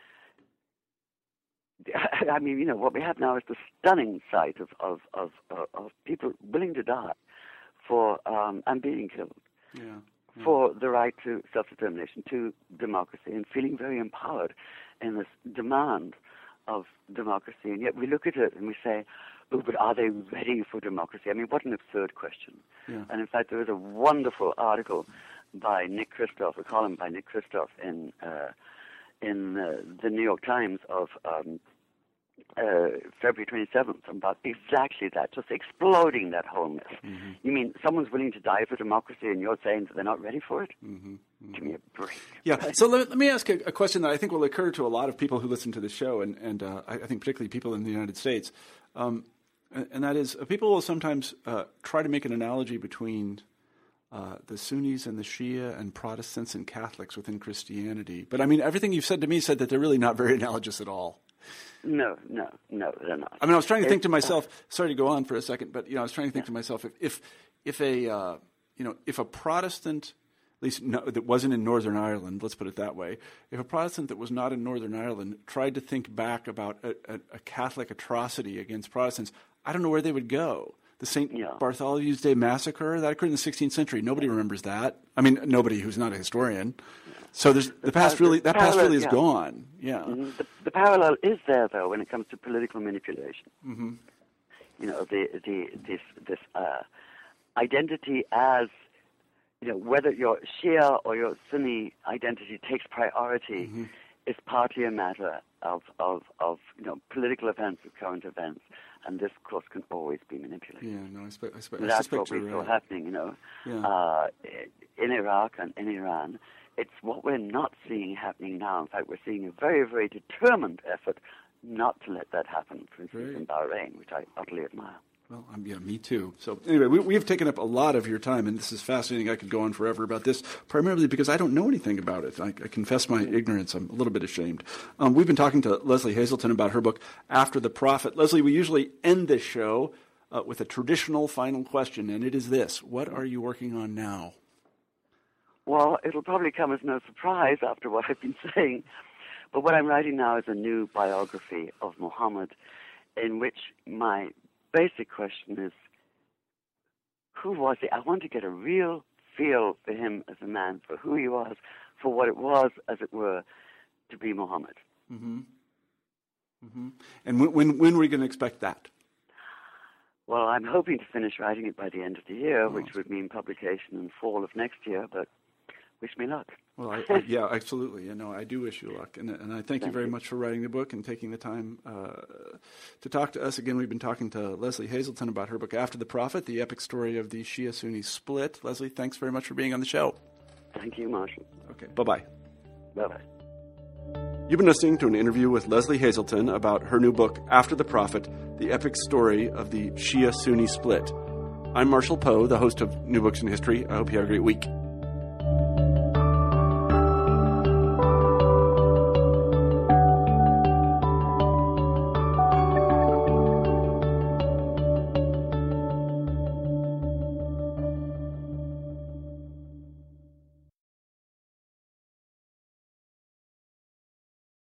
I mean, you know, what we have now is the stunning sight of of, of, of people willing to die for um, and being killed yeah, yeah. for the right to self-determination, to democracy, and feeling very empowered in this demand of democracy. And yet we look at it and we say, oh, but are they ready for democracy? I mean, what an absurd question. Yeah. And in fact, there is a wonderful article by Nick Kristof, a column by Nick Kristof in uh, in uh, the New York Times of um, uh, February twenty-seventh about exactly that, just exploding that whole myth. Mm-hmm. You mean someone's willing to die for democracy and you're saying that they're not ready for it? Mm-hmm. Mm-hmm. Give me a break. Yeah, so let, let me ask a, a question that I think will occur to a lot of people who listen to this show, and, and uh, I, I think particularly people in the United States, um, and, and that is uh, people will sometimes uh, try to make an analogy between Uh, the Sunnis and the Shia and Protestants and Catholics within Christianity. But I mean, everything you've said to me said that they're really not very analogous at all. No, no, no, they're not. I mean, I was trying to think to myself, sorry to go on for a second, but, you know, I was trying to think yeah. to myself, if, if, if a, uh, you know, if a Protestant, at least no, that wasn't in Northern Ireland, let's put it that way, if a Protestant that was not in Northern Ireland tried to think back about a, a, a Catholic atrocity against Protestants, I don't know where they would go. The Saint Yeah. Bartholomew's Day Massacre, that occurred in the sixteenth century. Nobody yeah. remembers that. I mean, nobody who's not a historian. Yeah. So there's the, the past really that parallel, past really is yeah. gone. Yeah. Mm-hmm. The, the parallel is there though when it comes to political manipulation. Mm-hmm. You know, the the this this uh, identity as, you know, whether your Shia or your Sunni identity takes priority mm-hmm. is partly a matter of, of, of you know, political events, of current events, and this, of course, can always be manipulated. Yeah, no, I, spe- I, spe- I That's suspect what we you're saw right. happening, you know, Yeah. uh, in Iraq and in Iran. It's what we're not seeing happening now. In fact, we're seeing a very, very determined effort not to let that happen, for instance, Right. in Bahrain, which I utterly admire. Well, um, yeah, me too. So anyway, we, we've taken up a lot of your time, and this is fascinating. I could go on forever about this, primarily because I don't know anything about it. I, I confess my ignorance. I'm a little bit ashamed. Um, we've been talking to Leslie Hazelton about her book, After the Prophet. Leslie, we usually end this show uh, with a traditional final question, and it is this. What are you working on now? Well, it'll probably come as no surprise after what I've been saying, but what I'm writing now is a new biography of Muhammad, in which my basic question is, who was he? I want to get a real feel for him as a man, for who he was, for what it was, as it were, to be Muhammad. Mm-hmm. Mm-hmm. And when, when, when are we going to expect that? Well, I'm hoping to finish writing it by the end of the year, Oh, which would mean publication in fall of next year, but wish me luck. Well, I, I, yeah, absolutely. You know, I do wish you luck, and, and I thank, you Thank very you. much for writing the book and taking the time uh, to talk to us. Again, we've been talking to Leslie Hazelton about her book, After the Prophet, the epic story of the Shia-Sunni split. Leslie, thanks very much for being on the show. Thank you, Marshall. Okay, bye-bye. Bye-bye. You've been listening to an interview with Leslie Hazelton about her new book, After the Prophet, the epic story of the Shia-Sunni split. I'm Marshall Poe, the host of New Books in History. I hope you have a great week.